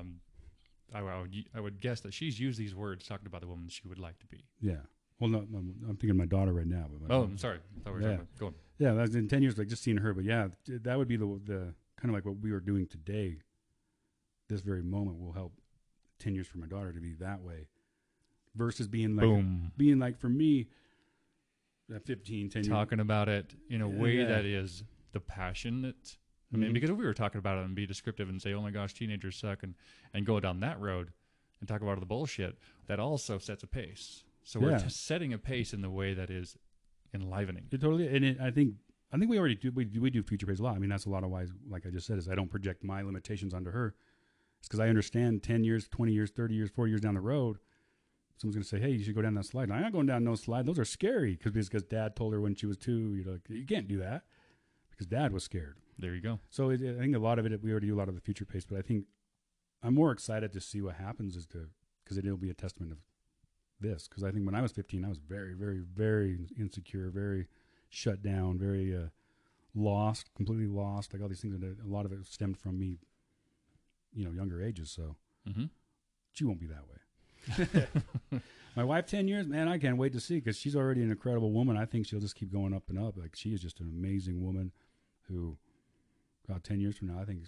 Speaker 1: I would guess that she's used these words talking about the woman she would like to be.
Speaker 2: Yeah. Well, no, I'm thinking of my daughter right now. But
Speaker 1: I'm sorry. I thought we were talking about, go on.
Speaker 2: Yeah, that's in 10 years, like just seeing her. But yeah, that would be the kind of like what we are doing today. This very moment will help 10 years for my daughter to be that way versus being like, for me, at 15, 10 years.
Speaker 1: Talking about it in a way that is the passionate. I mean, because if we were talking about it and be descriptive and say, oh my gosh, teenagers suck and go down that road and talk about all the bullshit, that also sets a pace. So we're setting a pace in the way that is enlivening.
Speaker 2: Totally. And I think we already do, we do future pace a lot. I mean, that's a lot of why, like I just said, is I don't project my limitations onto her. It's because I understand 10 years, 20 years, 30 years, 40 years down the road, someone's going to say, hey, you should go down that slide. And I'm not going down no slide. Those are scary because dad told her when she was 2, you can't do that because dad was scared.
Speaker 1: There you go.
Speaker 2: So I think a lot of it, we already do a lot of the future pace, but I think I'm more excited to see what happens because it'll be a testament of this. Because I think when I was 15, I was very, very, very insecure, very shut down, very lost, completely lost. Like all these things, that a lot of it stemmed from me, younger ages. So
Speaker 1: Mm-hmm.
Speaker 2: she won't be that way. My wife, 10 years, man, I can't wait to see, because she's already an incredible woman. I think she'll just keep going up and up. Like, she is just an amazing woman who, about 10 years from now, I think,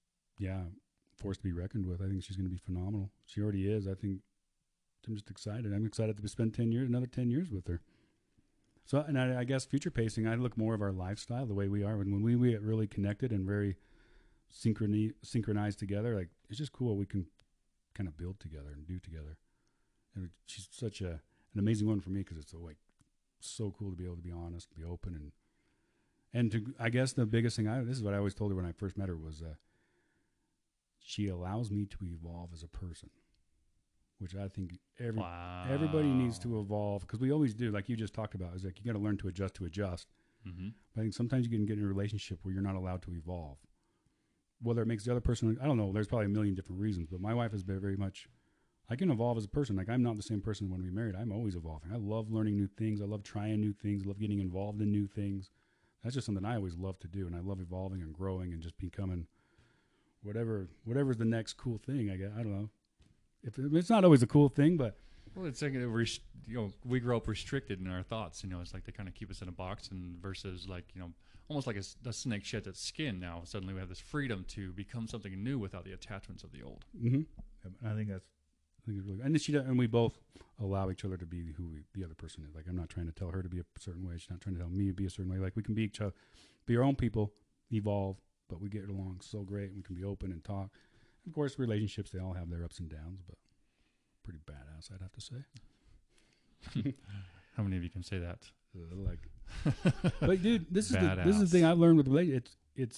Speaker 2: force to be reckoned with. I think she's going to be phenomenal. She already is. I think I'm just excited. I'm excited to spend another 10 years with her. So, and I guess future pacing, I look more of our lifestyle, the way we are. When we get really connected and very synchronized together, like, it's just cool. We can kind of build together and do together. And she's such an amazing one for me, because it's so cool to be able to be honest, be open, and to, I guess the biggest thing this is what I always told her when I first met her was, she allows me to evolve as a person, which I think everybody needs to evolve, because we always do. Like you just talked about, is like, you got to learn to adjust.
Speaker 1: Mm-hmm.
Speaker 2: But I think sometimes you can get in a relationship where you're not allowed to evolve. Whether it makes the other person, I don't know, there's probably a million different reasons, but my wife has been very much, I can evolve as a person. Like, I'm not the same person when we married. I'm always evolving. I love learning new things. I love trying new things. I love getting involved in new things. That's just something I always love to do. And I love evolving and growing and just becoming whatever's the next cool thing. I guess, I don't know. If it's not always a cool thing, but
Speaker 1: Well, it's like we grow up restricted in our thoughts. It's like they kind of keep us in a box, and versus like almost like a snake sheds its skin. Now suddenly we have this freedom to become something new without the attachments of the old.
Speaker 2: mm-hmm. I think it's really, and we both allow each other to be who the other person is. Like, I'm not trying to tell her to be a certain way. She's not trying to tell me to be a certain way. Like, we can be each other, be our own people, evolve, but we get along so great. And we can be open and talk. Of course, relationships, they all have their ups and downs, but pretty badass, I'd have to say.
Speaker 1: How many of you can say that?
Speaker 2: But dude, this is the thing I've learned with relationships.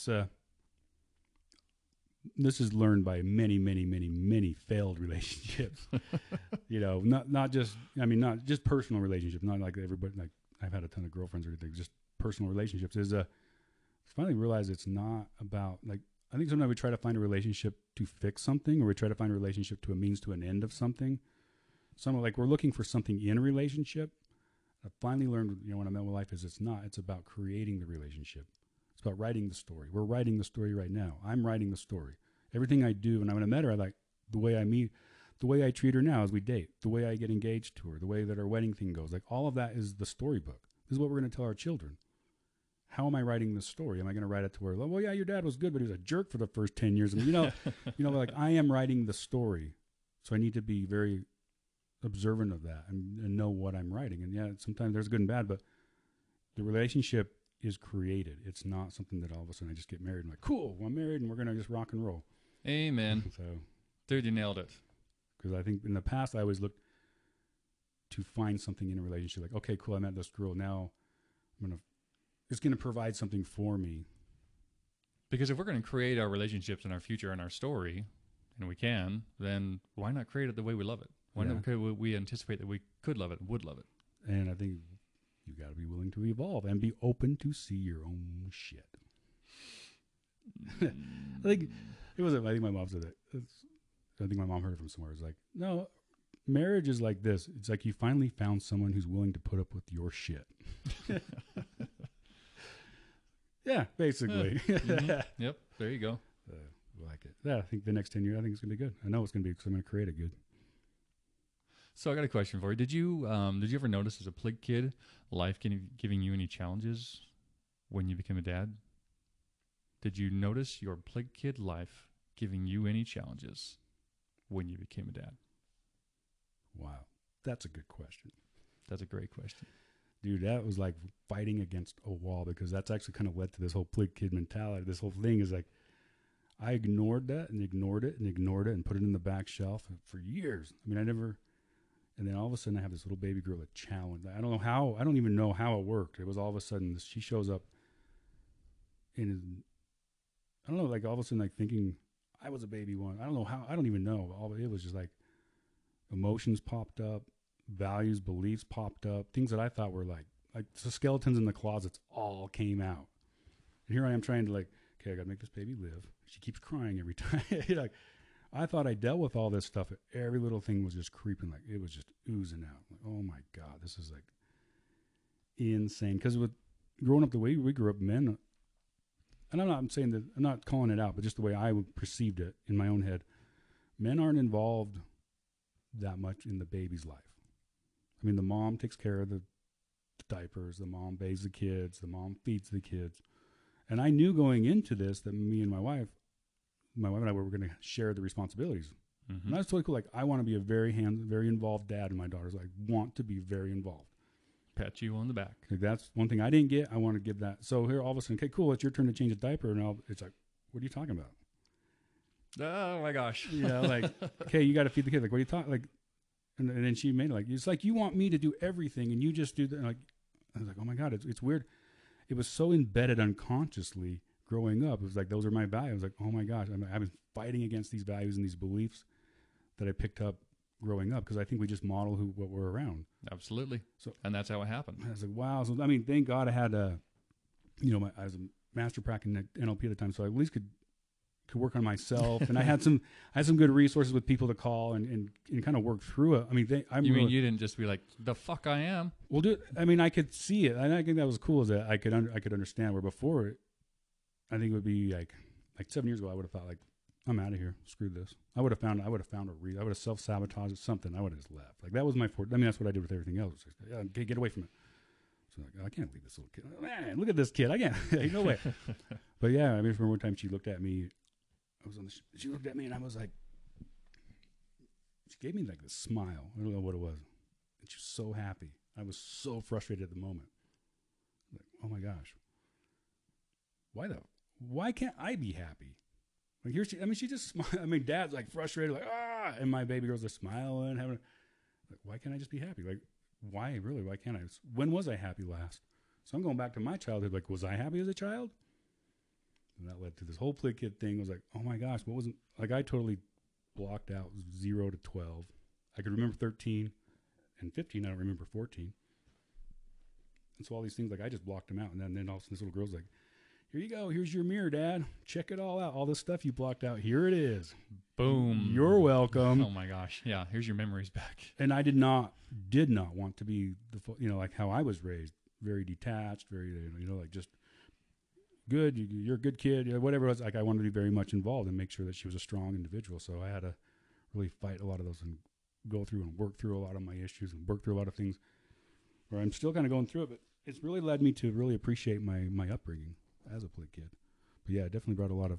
Speaker 2: This is learned by many, many, many, many failed relationships. Not just personal relationships. Not like everybody. Like, I've had a ton of girlfriends or anything. Just personal relationships. Finally realized it's not about, like, I think sometimes we try to find a relationship to fix something, or we try to find a relationship to a means to an end of something. Like, we're looking for something in a relationship. I finally learned, when I met my life, it's about creating the relationship. It's about writing the story. We're writing the story right now. I'm writing the story. Everything I do, and when I met her, I like the way I meet, the way I treat her now as we date, the way I get engaged to her, the way that our wedding thing goes. Like, all of that is the storybook. This is what we're going to tell our children. How am I writing this story? Am I going to write it to where, well, yeah, your dad was good, but he was a jerk for the first 10 years. And, like, I am writing the story. So I need to be very observant of that and know what I'm writing. And yeah, sometimes there's good and bad, but the relationship is created. It's not something that all of a sudden I just get married and I'm like, cool, well, I'm married and we're going to just rock and roll.
Speaker 1: Amen.
Speaker 2: So,
Speaker 1: dude, you nailed it.
Speaker 2: Because I think in the past, I always looked to find something in a relationship. Like, okay, cool, I met this girl. Now it's going to provide something for me.
Speaker 1: Because if we're going to create our relationships and our future and our story, and we can, then why not create it the way we love it? Why not create what we anticipate that we could love it, would love it?
Speaker 2: And I think you got to be willing to evolve and be open to see your own shit. I think my mom said that. I think my mom heard it from somewhere. It's like, no, marriage is like this. It's like you finally found someone who's willing to put up with your shit. Yeah, basically.
Speaker 1: Mm-hmm. Yep, there you go.
Speaker 2: Like it. Yeah, I think the next 10 years, I think it's going to be good. I know it's going to be because I'm going to create it good.
Speaker 1: So I got a question for you. Did you ever notice as a plig kid, life giving you any challenges when you became a dad? Did you notice your plig kid life giving you any challenges when you became a dad?
Speaker 2: Wow, that's a good question.
Speaker 1: That's a great question.
Speaker 2: Dude, that was like fighting against a wall, because that's actually kind of led to this whole plig kid mentality. This whole thing is like, I ignored that and ignored it and ignored it and put it in the back shelf for years. I mean, and then all of a sudden I have this little baby girl that challenged. I don't even know how it worked. It was all of a sudden she shows up and I don't know, like all of a sudden, like thinking I was a baby one. I don't know how, I don't even know. It was just like emotions popped up, values, beliefs popped up, things that I thought were like the skeletons in the closets all came out. And here I am trying to like, okay, I got to make this baby live. She keeps crying every time. Like, I thought I dealt with all this stuff. Every little thing was just creeping. Like, it was just oozing out. Like, oh my God, this is like insane. Because with growing up the way we grew up, men, and I'm saying that, I'm not calling it out, but just the way I perceived it in my own head, men aren't involved that much in the baby's life. I mean, the mom takes care of the diapers, the mom bathes the kids, the mom feeds the kids. And I knew going into this that me and my wife and I were going to share the responsibilities.
Speaker 1: Mm-hmm.
Speaker 2: And that's totally cool. Like, I want to be a very involved dad, and my daughter's like, want to be very involved.
Speaker 1: Pat you on the back.
Speaker 2: Like, that's one thing I didn't get. I want to give that. So here, all of a sudden, okay, cool, it's your turn to change a diaper. And it's like, what are you talking about?
Speaker 1: Oh my gosh.
Speaker 2: You know, like, okay, you got to feed the kid. Like, what are you talking? Like, and then she made it like, it's like, you want me to do everything, and you just do that. And like, I was like, oh my God, it's weird. It was so embedded unconsciously growing up. It was like, those are my values. I was like, oh my gosh, I've been fighting against these values and these beliefs that I picked up growing up, because I think we just model what we're around.
Speaker 1: Absolutely.
Speaker 2: So,
Speaker 1: and that's how it happened.
Speaker 2: I was like, wow. So, I mean, thank God I had I was a master prac in NLP at the time, so I at least could work on myself. And I had some good resources with people to call and kind of work through it. I mean,
Speaker 1: you mean you didn't just be like, the fuck I am?
Speaker 2: Well, I mean, I could see it, and I think that was cool, is that I could understand, where before it, I think it would be like 7 years ago, I would have thought like, I'm out of here. Screw this. I would have found a reason. I would have self-sabotaged something. I would have just left. Like, that was my I mean, that's what I did with everything else. Yeah, okay, get away from it. So like, I can't leave this little kid. Man, look at this kid. I can't. No way. But yeah, I mean, for one time she looked at me. She looked at me, and I was like, she gave me like this smile. I don't know what it was. And she was so happy. I was so frustrated at the moment. Like, oh my gosh. Why can't I be happy? Like, she just smiled. I mean, Dad's like frustrated, like, and my baby girls are smiling, like, why can't I just be happy? Like, why really? Why can't I? When was I happy last? So I'm going back to my childhood. Like, was I happy as a child? And that led to this whole play kid thing. I was like, oh my gosh, what wasn't, like, I totally blocked out 0 to 12. I could remember 13 and 15. I don't remember 14. And so all these things, like, I just blocked them out. And then all of a sudden this little girl's like, here you go. Here's your mirror, Dad. Check it all out. All this stuff you blocked out. Here it is.
Speaker 1: Boom.
Speaker 2: You're welcome.
Speaker 1: Oh my gosh. Yeah. Here's your memories back.
Speaker 2: And I did not want to be like how I was raised, very detached, very, like, just good. You're a good kid, whatever it was. Like, I wanted to be very much involved and make sure that she was a strong individual. So I had to really fight a lot of those and go through and work through a lot of my issues and work through a lot of things where I'm still kind of going through it, but it's really led me to really appreciate my upbringing as a play kid. But yeah, it definitely brought a lot of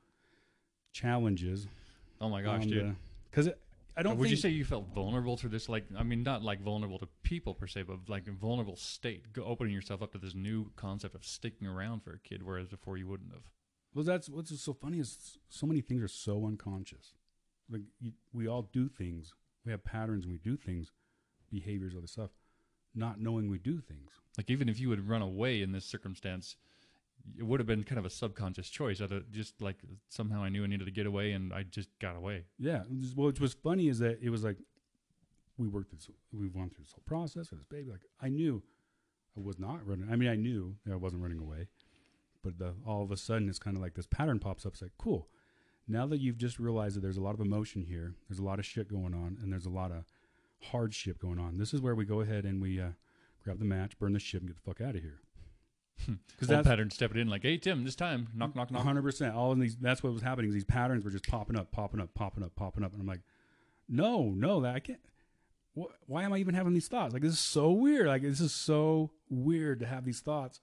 Speaker 2: challenges.
Speaker 1: Oh my gosh, dude.
Speaker 2: Because I don't
Speaker 1: Would you say you felt vulnerable to this? Like, I mean, not like vulnerable to people per se, but like a vulnerable state, opening yourself up to this new concept of sticking around for a kid, whereas before you wouldn't have.
Speaker 2: Well, that's what's so funny is so many things are so unconscious. Like, we all do things. We have patterns and we do things, behaviors, other stuff, not knowing we do things.
Speaker 1: Like, even if you would run away in this circumstance, it would have been kind of a subconscious choice. Just like somehow I knew I needed to get away, and I just got away.
Speaker 2: Yeah. Well, which was funny is that it was like we went through this whole process with this baby. Like, I knew I was not running. I mean, I knew that I wasn't running away, but all of a sudden it's kind of like this pattern pops up. It's like, cool. Now that you've just realized that there's a lot of emotion here, there's a lot of shit going on, and there's a lot of hardship going on. This is where we go ahead and we grab the match, burn the ship, and get the fuck out of here.
Speaker 1: Because that pattern stepping in like, hey, Tim, this time, knock, knock, knock.
Speaker 2: 100%. All of these. That's what was happening. These patterns were just popping up. And I'm like, no, that I can't. Why am I even having these thoughts? Like, this is so weird. Like, this is so weird to have these thoughts.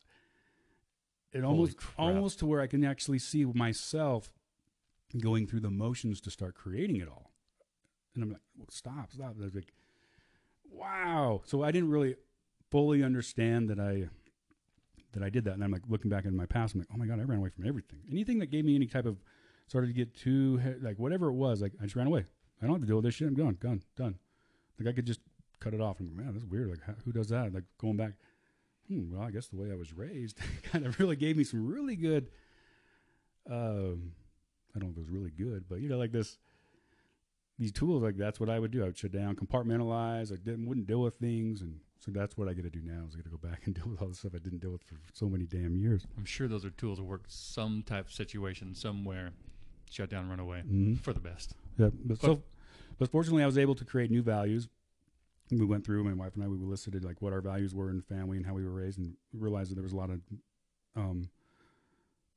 Speaker 2: It almost to where I can actually see myself going through the motions to start creating it all. And I'm like, well, stop. I was like, wow. So I didn't really fully understand that I did that. And I'm like, looking back in my past, I'm like, oh my God, I ran away from everything. Anything that gave me any type of, started to get too, like, whatever it was, like, I just ran away. I don't have to deal with this shit. I'm gone, done. Like, I could just cut it off. And man, that's weird. Like, who does that? Like, going back, well, I guess the way I was raised kind of really gave me some really good, I don't know if it was really good, but, like these tools, like, that's what I would do. I would shut down, compartmentalize. I wouldn't deal with things. And so that's what I get to do now, is I get to go back and deal with all the stuff I didn't deal with for so many damn years.
Speaker 1: I'm sure those are tools that work some type of situation somewhere. Shut down, run away for the best.
Speaker 2: Yeah. But fortunately I was able to create new values. We went through, my wife and I, we listed like what our values were in the family and how we were raised, and we realized that there was a lot of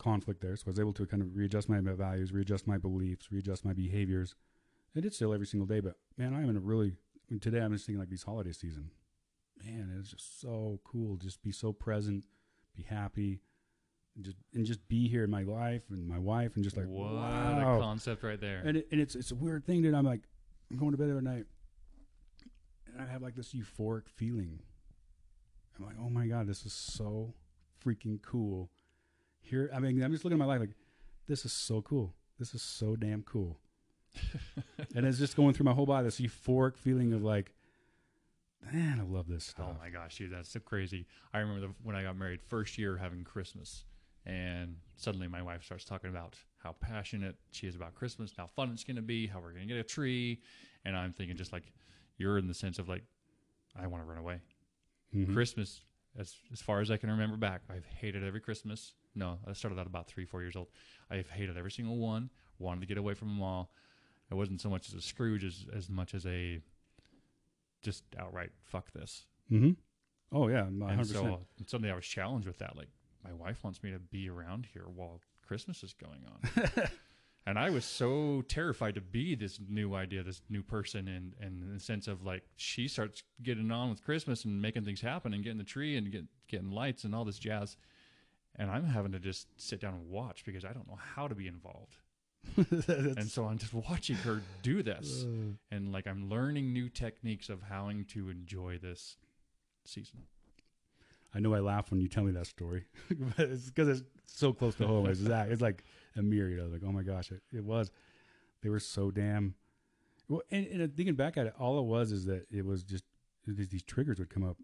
Speaker 2: conflict there. So I was able to kind of readjust my values, readjust my beliefs, readjust my behaviors. I did still every single day, but man, I'm in a really, I mean, today I'm just thinking like these holiday season. Man, it's just so cool. Just be so present, be happy, and just be here in my life and my wife, and just like,
Speaker 1: what
Speaker 2: wow.
Speaker 1: a concept right there.
Speaker 2: And it's a weird thing that I'm like, I'm going to bed every night, and I have like this euphoric feeling. I'm like, oh my God, this is so freaking cool. Here, I mean, I'm just looking at my life like, this is so cool. This is so damn cool. And it's just going through my whole body, this euphoric feeling of like, man, I love this stuff.
Speaker 1: Oh my gosh, dude, that's so crazy. I remember when I got married, first year having Christmas, and suddenly my wife starts talking about how passionate she is about Christmas, how fun it's going to be, how we're going to get a tree. And I'm thinking just like, you're in the sense of like, I want to run away.
Speaker 2: Mm-hmm.
Speaker 1: Christmas, as far as I can remember back, I've hated every Christmas. No, I started out about 3-4 years old. I've hated every single one, wanted to get away from them all. It wasn't so much as a Scrooge as much as a just outright fuck this.
Speaker 2: Mm-hmm. Oh yeah, 100%.
Speaker 1: And so suddenly I was challenged with that. Like, my wife wants me to be around here while Christmas is going on. And I was so terrified to be this new idea, this new person, and in the sense of like, she starts getting on with Christmas and making things happen and getting the tree and getting lights and all this jazz. And I'm having to just sit down and watch because I don't know how to be involved. And so I'm just watching her do this. And like, I'm learning new techniques of how to enjoy this season.
Speaker 2: I know I laugh when you tell me that story, but it's because it's so close to home. It's like a mirror. You know, like, oh my gosh, it was. They were so damn. Well, and thinking back at it, all it was is that it was just these triggers would come up.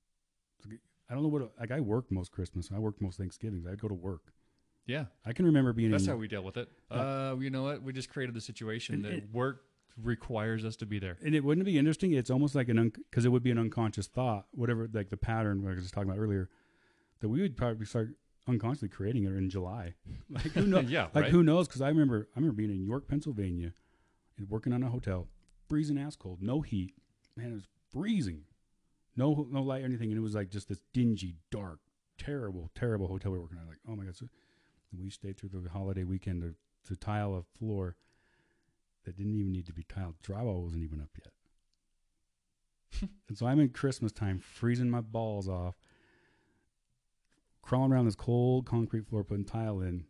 Speaker 2: I don't know what. Like, I worked most Christmas. I worked most Thanksgivings. I'd go to work.
Speaker 1: Yeah,
Speaker 2: I can remember being.
Speaker 1: That's how we dealt with it. You know what? We just created the situation that work requires us to be there.
Speaker 2: And it wouldn't be interesting. It's almost like because it would be an unconscious thought, whatever, like the pattern I was just talking about earlier, that we would probably start unconsciously creating it in July. Like, who knows?
Speaker 1: Yeah,
Speaker 2: like,
Speaker 1: right?
Speaker 2: who knows? Because I remember being in York, Pennsylvania, and working on a hotel, freezing ass cold, no heat. Man, it was freezing, no light or anything, and it was like just this dingy, dark, terrible hotel we were working on. Like, oh my God! So we stayed through the holiday weekend to tile a floor that didn't even need to be tiled. Drywall wasn't even up yet. And so I'm in Christmas time, freezing my balls off, crawling around this cold concrete floor, putting tile in.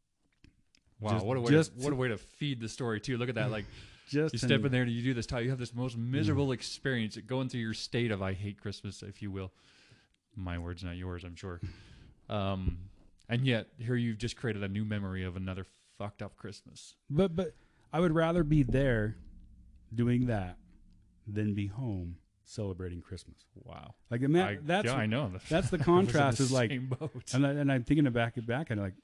Speaker 1: Wow, what a way to feed the story too. Look at that. Like, you step in there and you do this tile. You have this most miserable experience going through your state of I hate Christmas, if you will. My words, not yours, I'm sure. And yet here you've just created a new memory of another fucked up Christmas.
Speaker 2: But I would rather be there doing that than be home celebrating Christmas.
Speaker 1: Wow.
Speaker 2: Like, I
Speaker 1: know.
Speaker 2: That's the contrast. Is like,
Speaker 1: same boat.
Speaker 2: and I'm thinking back and like,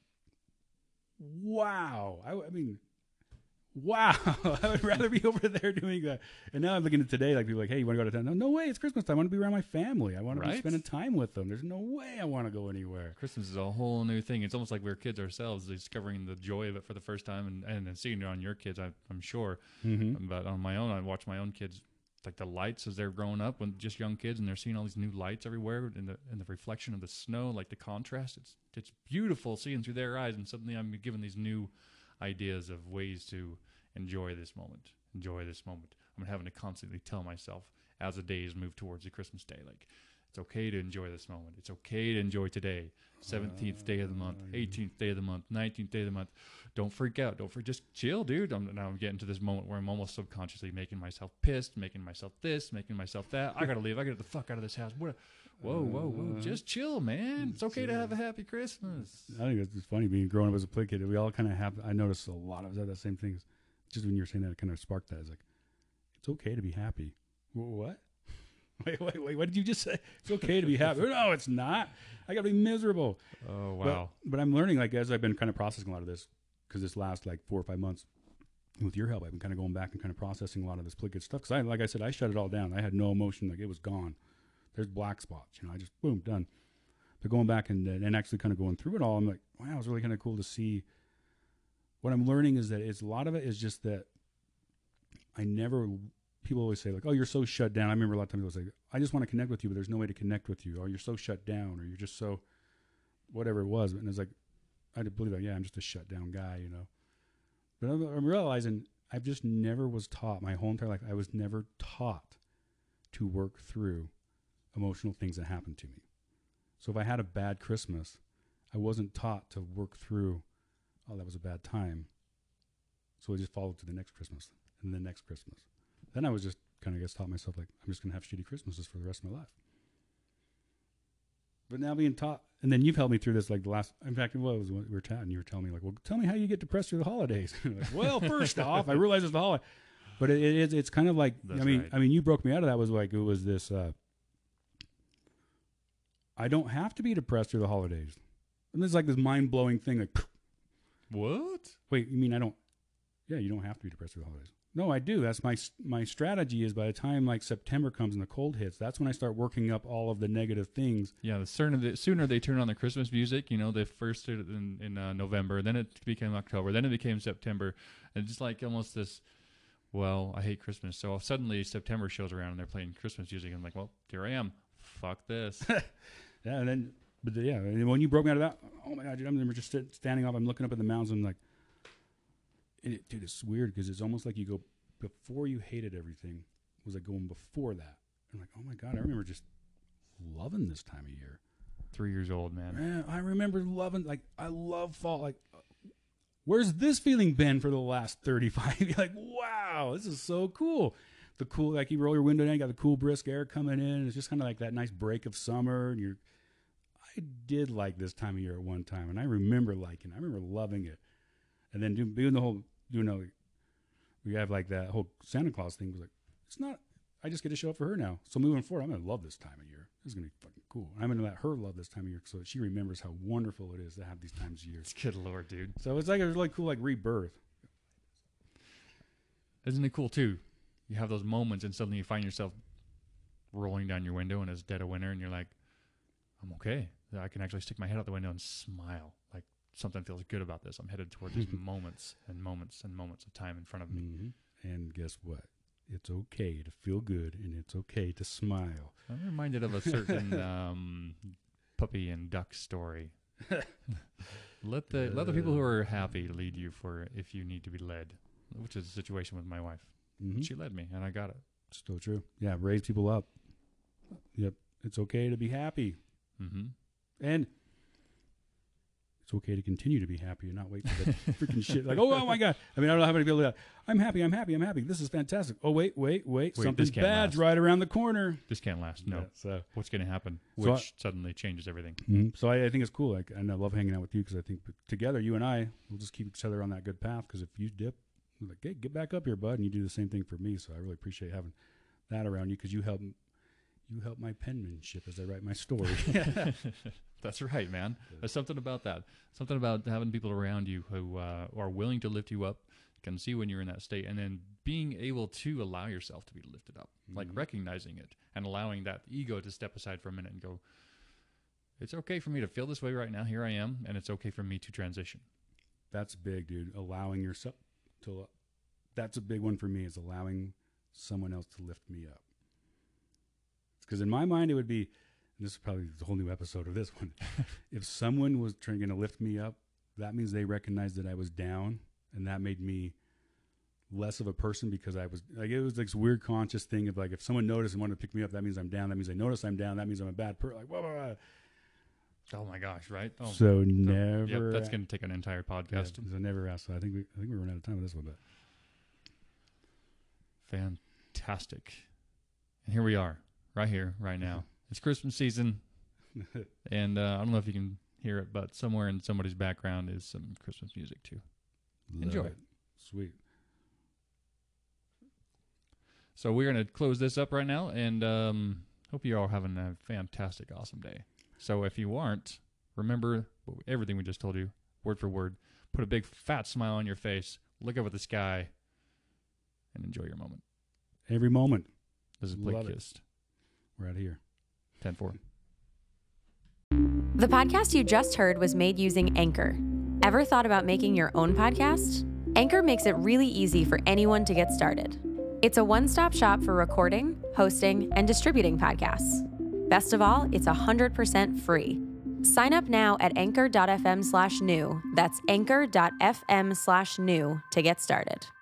Speaker 2: wow. I mean, wow. I would rather be over there doing that. And now I'm looking at today, like, people are like, hey, you want to go to town? No way. It's Christmas time. I want to be around my family. I want to be spending time with them. There's no way I want to go anywhere.
Speaker 1: Christmas is a whole new thing. It's almost like we're kids ourselves, discovering the joy of it for the first time, and then seeing it on your kids, I'm sure.
Speaker 2: Mm-hmm.
Speaker 1: But on my own, I watch my own kids, like the lights as they're growing up, when just young kids, and they're seeing all these new lights everywhere, in the reflection of the snow, like the contrast. It's beautiful seeing through their eyes, and suddenly I'm given these new ideas of ways to enjoy this moment. I'm having to constantly tell myself as the days move towards the Christmas day, like, it's okay to enjoy this moment. It's okay to enjoy today. 17th day of the month, 18th day of the month, 19th day of the month. Don't freak out. Just chill, dude. Now I'm getting to this moment where I'm almost subconsciously making myself pissed, making myself this, making myself that. I gotta leave. I gotta get the fuck out of this house. Whoa. Just chill, man. It's okay to have a happy Christmas.
Speaker 2: I think it's funny growing up as a play kid. We all kind of have, I noticed a lot of that same things. Just when you were saying that, it kind of sparked that. It's like, it's okay to be happy. What? Wait, what did you just say? It's okay to be happy. No, it's not. I got to be miserable.
Speaker 1: Oh, wow.
Speaker 2: But I'm learning, like, as I've been kind of processing a lot of this, because this last, like, 4 or 5 months, with your help, I've been kind of going back and kind of processing a lot of this Pliget stuff. Because, like I said, I shut it all down. I had no emotion. Like, it was gone. There's black spots. I just, boom, done. But going back and actually kind of going through it all, I'm like, wow, it's really kind of cool to see. What I'm learning is that a lot of it is just that people always say, like, oh, you're so shut down. I remember a lot of times people say, I just want to connect with you, but there's no way to connect with you. Or you're so shut down, or you're just so whatever it was. And it's like, I believe that, yeah, I'm just a shut down guy, you know. But I'm realizing I've just never was taught my whole entire life. I was never taught to work through emotional things that happened to me. So if I had a bad Christmas, I wasn't taught to work through, oh, that was a bad time. So I just followed to the next Christmas and the next Christmas. Then I was just kind of taught myself, like, I'm just going to have shitty Christmases for the rest of my life. But now being taught, and then you've helped me through this, like the last, in fact, well, it was when we were chatting, you were telling me, like, well, tell me how you get depressed through the holidays. Like, well, first off, I realize it's the holiday. But it's kind of like,
Speaker 1: That's
Speaker 2: I mean,
Speaker 1: right.
Speaker 2: I mean, you broke me out of that. Was like, it was this, I don't have to be depressed through the holidays. And it's like this mind-blowing thing, like,
Speaker 1: What?
Speaker 2: wait, you mean I don't, yeah, you don't have to be depressed through the holidays. No, I do. That's my strategy is by the time like September comes and the cold hits, that's when I start working up all of the negative things.
Speaker 1: Yeah, the sooner they turn on the Christmas music, you know, they first started in November, then it became October, then it became September, and just like almost this, well, I hate Christmas. So suddenly September shows around and they're playing Christmas music, and I'm like, well, here I am. Fuck this.
Speaker 2: Yeah, and then, but yeah, and when you broke me out of that, oh my God, dude, I remember just standing off, I'm looking up at the mountains, and I'm like, dude, it's weird because it's almost like you go, before you hated everything, was like going before that. I'm like, oh my God, I remember just loving this time of year.
Speaker 1: 3 years old, man.
Speaker 2: Man, I remember loving, like, I love fall. Like, where's this feeling been for the last 35? You're like, wow, this is so cool. The cool, like, you roll your window down, you got the cool, brisk air coming in. It's just kind of like that nice break of summer. And I did like this time of year at one time, and I remember liking it. I remember loving it. And then we have like that whole Santa Claus thing was like, it's not, I just get to show up for her now. So moving forward, I'm going to love this time of year. This is going to be fucking cool. I'm going to let her love this time of year so that she remembers how wonderful it is to have these times of year.
Speaker 1: Good Lord, dude.
Speaker 2: So it's like a really cool, like, rebirth.
Speaker 1: Isn't it cool, too? You have those moments and suddenly you find yourself rolling down your window and it's dead of winter and you're like, I'm okay. I can actually stick my head out the window and smile. Like, something feels good about this. I'm headed toward these moments and moments and moments of time in front of me.
Speaker 2: Mm-hmm. And guess what? It's okay to feel good, and it's okay to smile.
Speaker 1: I'm reminded of a certain puppy and duck story. Let the people who are happy lead you for if you need to be led, which is the situation with my wife.
Speaker 2: Mm-hmm.
Speaker 1: She led me, and I got it.
Speaker 2: Still true. Yeah, raise people up. Yep. It's okay to be happy.
Speaker 1: Mm-hmm.
Speaker 2: And it's okay to continue to be happy and not wait for the freaking shit. Like, oh my God. I mean, I don't know how many people do that. I'm happy. This is fantastic. Oh, wait. Something
Speaker 1: this can't
Speaker 2: bad's
Speaker 1: last.
Speaker 2: right around the corner.
Speaker 1: This can't last. No.
Speaker 2: Yeah, so
Speaker 1: What's going to happen?
Speaker 2: So
Speaker 1: Which suddenly changes everything.
Speaker 2: So I think it's cool. Like, and I love hanging out with you because I think together, you and I, will just keep each other on that good path. Because if you dip, I'm like, hey, get back up here, bud. And you do the same thing for me. So I really appreciate having that around you because you help my penmanship as I write my story.
Speaker 1: That's right, man. There's something about that. Something about having people around you who are willing to lift you up, can see when you're in that state, and then being able to allow yourself to be lifted up, like recognizing it and allowing that ego to step aside for a minute and go, it's okay for me to feel this way right now. Here I am, and it's okay for me to transition. That's
Speaker 2: big, dude. Allowing yourself to, that's a big one for me, is allowing someone else to lift me up. Because in my mind, it would be, and this is probably the whole new episode of this one, if someone was trying to lift me up, that means they recognized that I was down, and that made me less of a person because I was, like, it was this weird conscious thing of, like, if someone noticed and wanted to pick me up, that means I'm down. That means they notice I'm down. That means I'm a bad person. Like, blah.
Speaker 1: Oh my gosh, right? Oh,
Speaker 2: so never.
Speaker 1: Yep, that's going to take an entire podcast.
Speaker 2: Yeah, so never asked. So I think we're running out of time with this one, but
Speaker 1: fantastic. And here we are, right here, right now. It's Christmas season, and I don't know if you can hear it, but somewhere in somebody's background is some Christmas music too. Enjoy it.
Speaker 2: Sweet.
Speaker 1: So we're going to close this up right now, and hope you're all having a fantastic, awesome day. So if you aren't, remember everything we just told you, word for word. Put a big fat smile on your face, look up at the sky, and enjoy your moment.
Speaker 2: Every moment.
Speaker 1: This is Blake Kist.
Speaker 2: We're out of here.
Speaker 1: 10-4.
Speaker 3: The podcast you just heard was made using Anchor. Ever thought about making your own podcast? Anchor makes it really easy for anyone to get started. It's a one-stop shop for recording, hosting, and distributing podcasts. Best of all, it's 100% free. Sign up now at anchor.fm/new. That's anchor.fm/new to get started.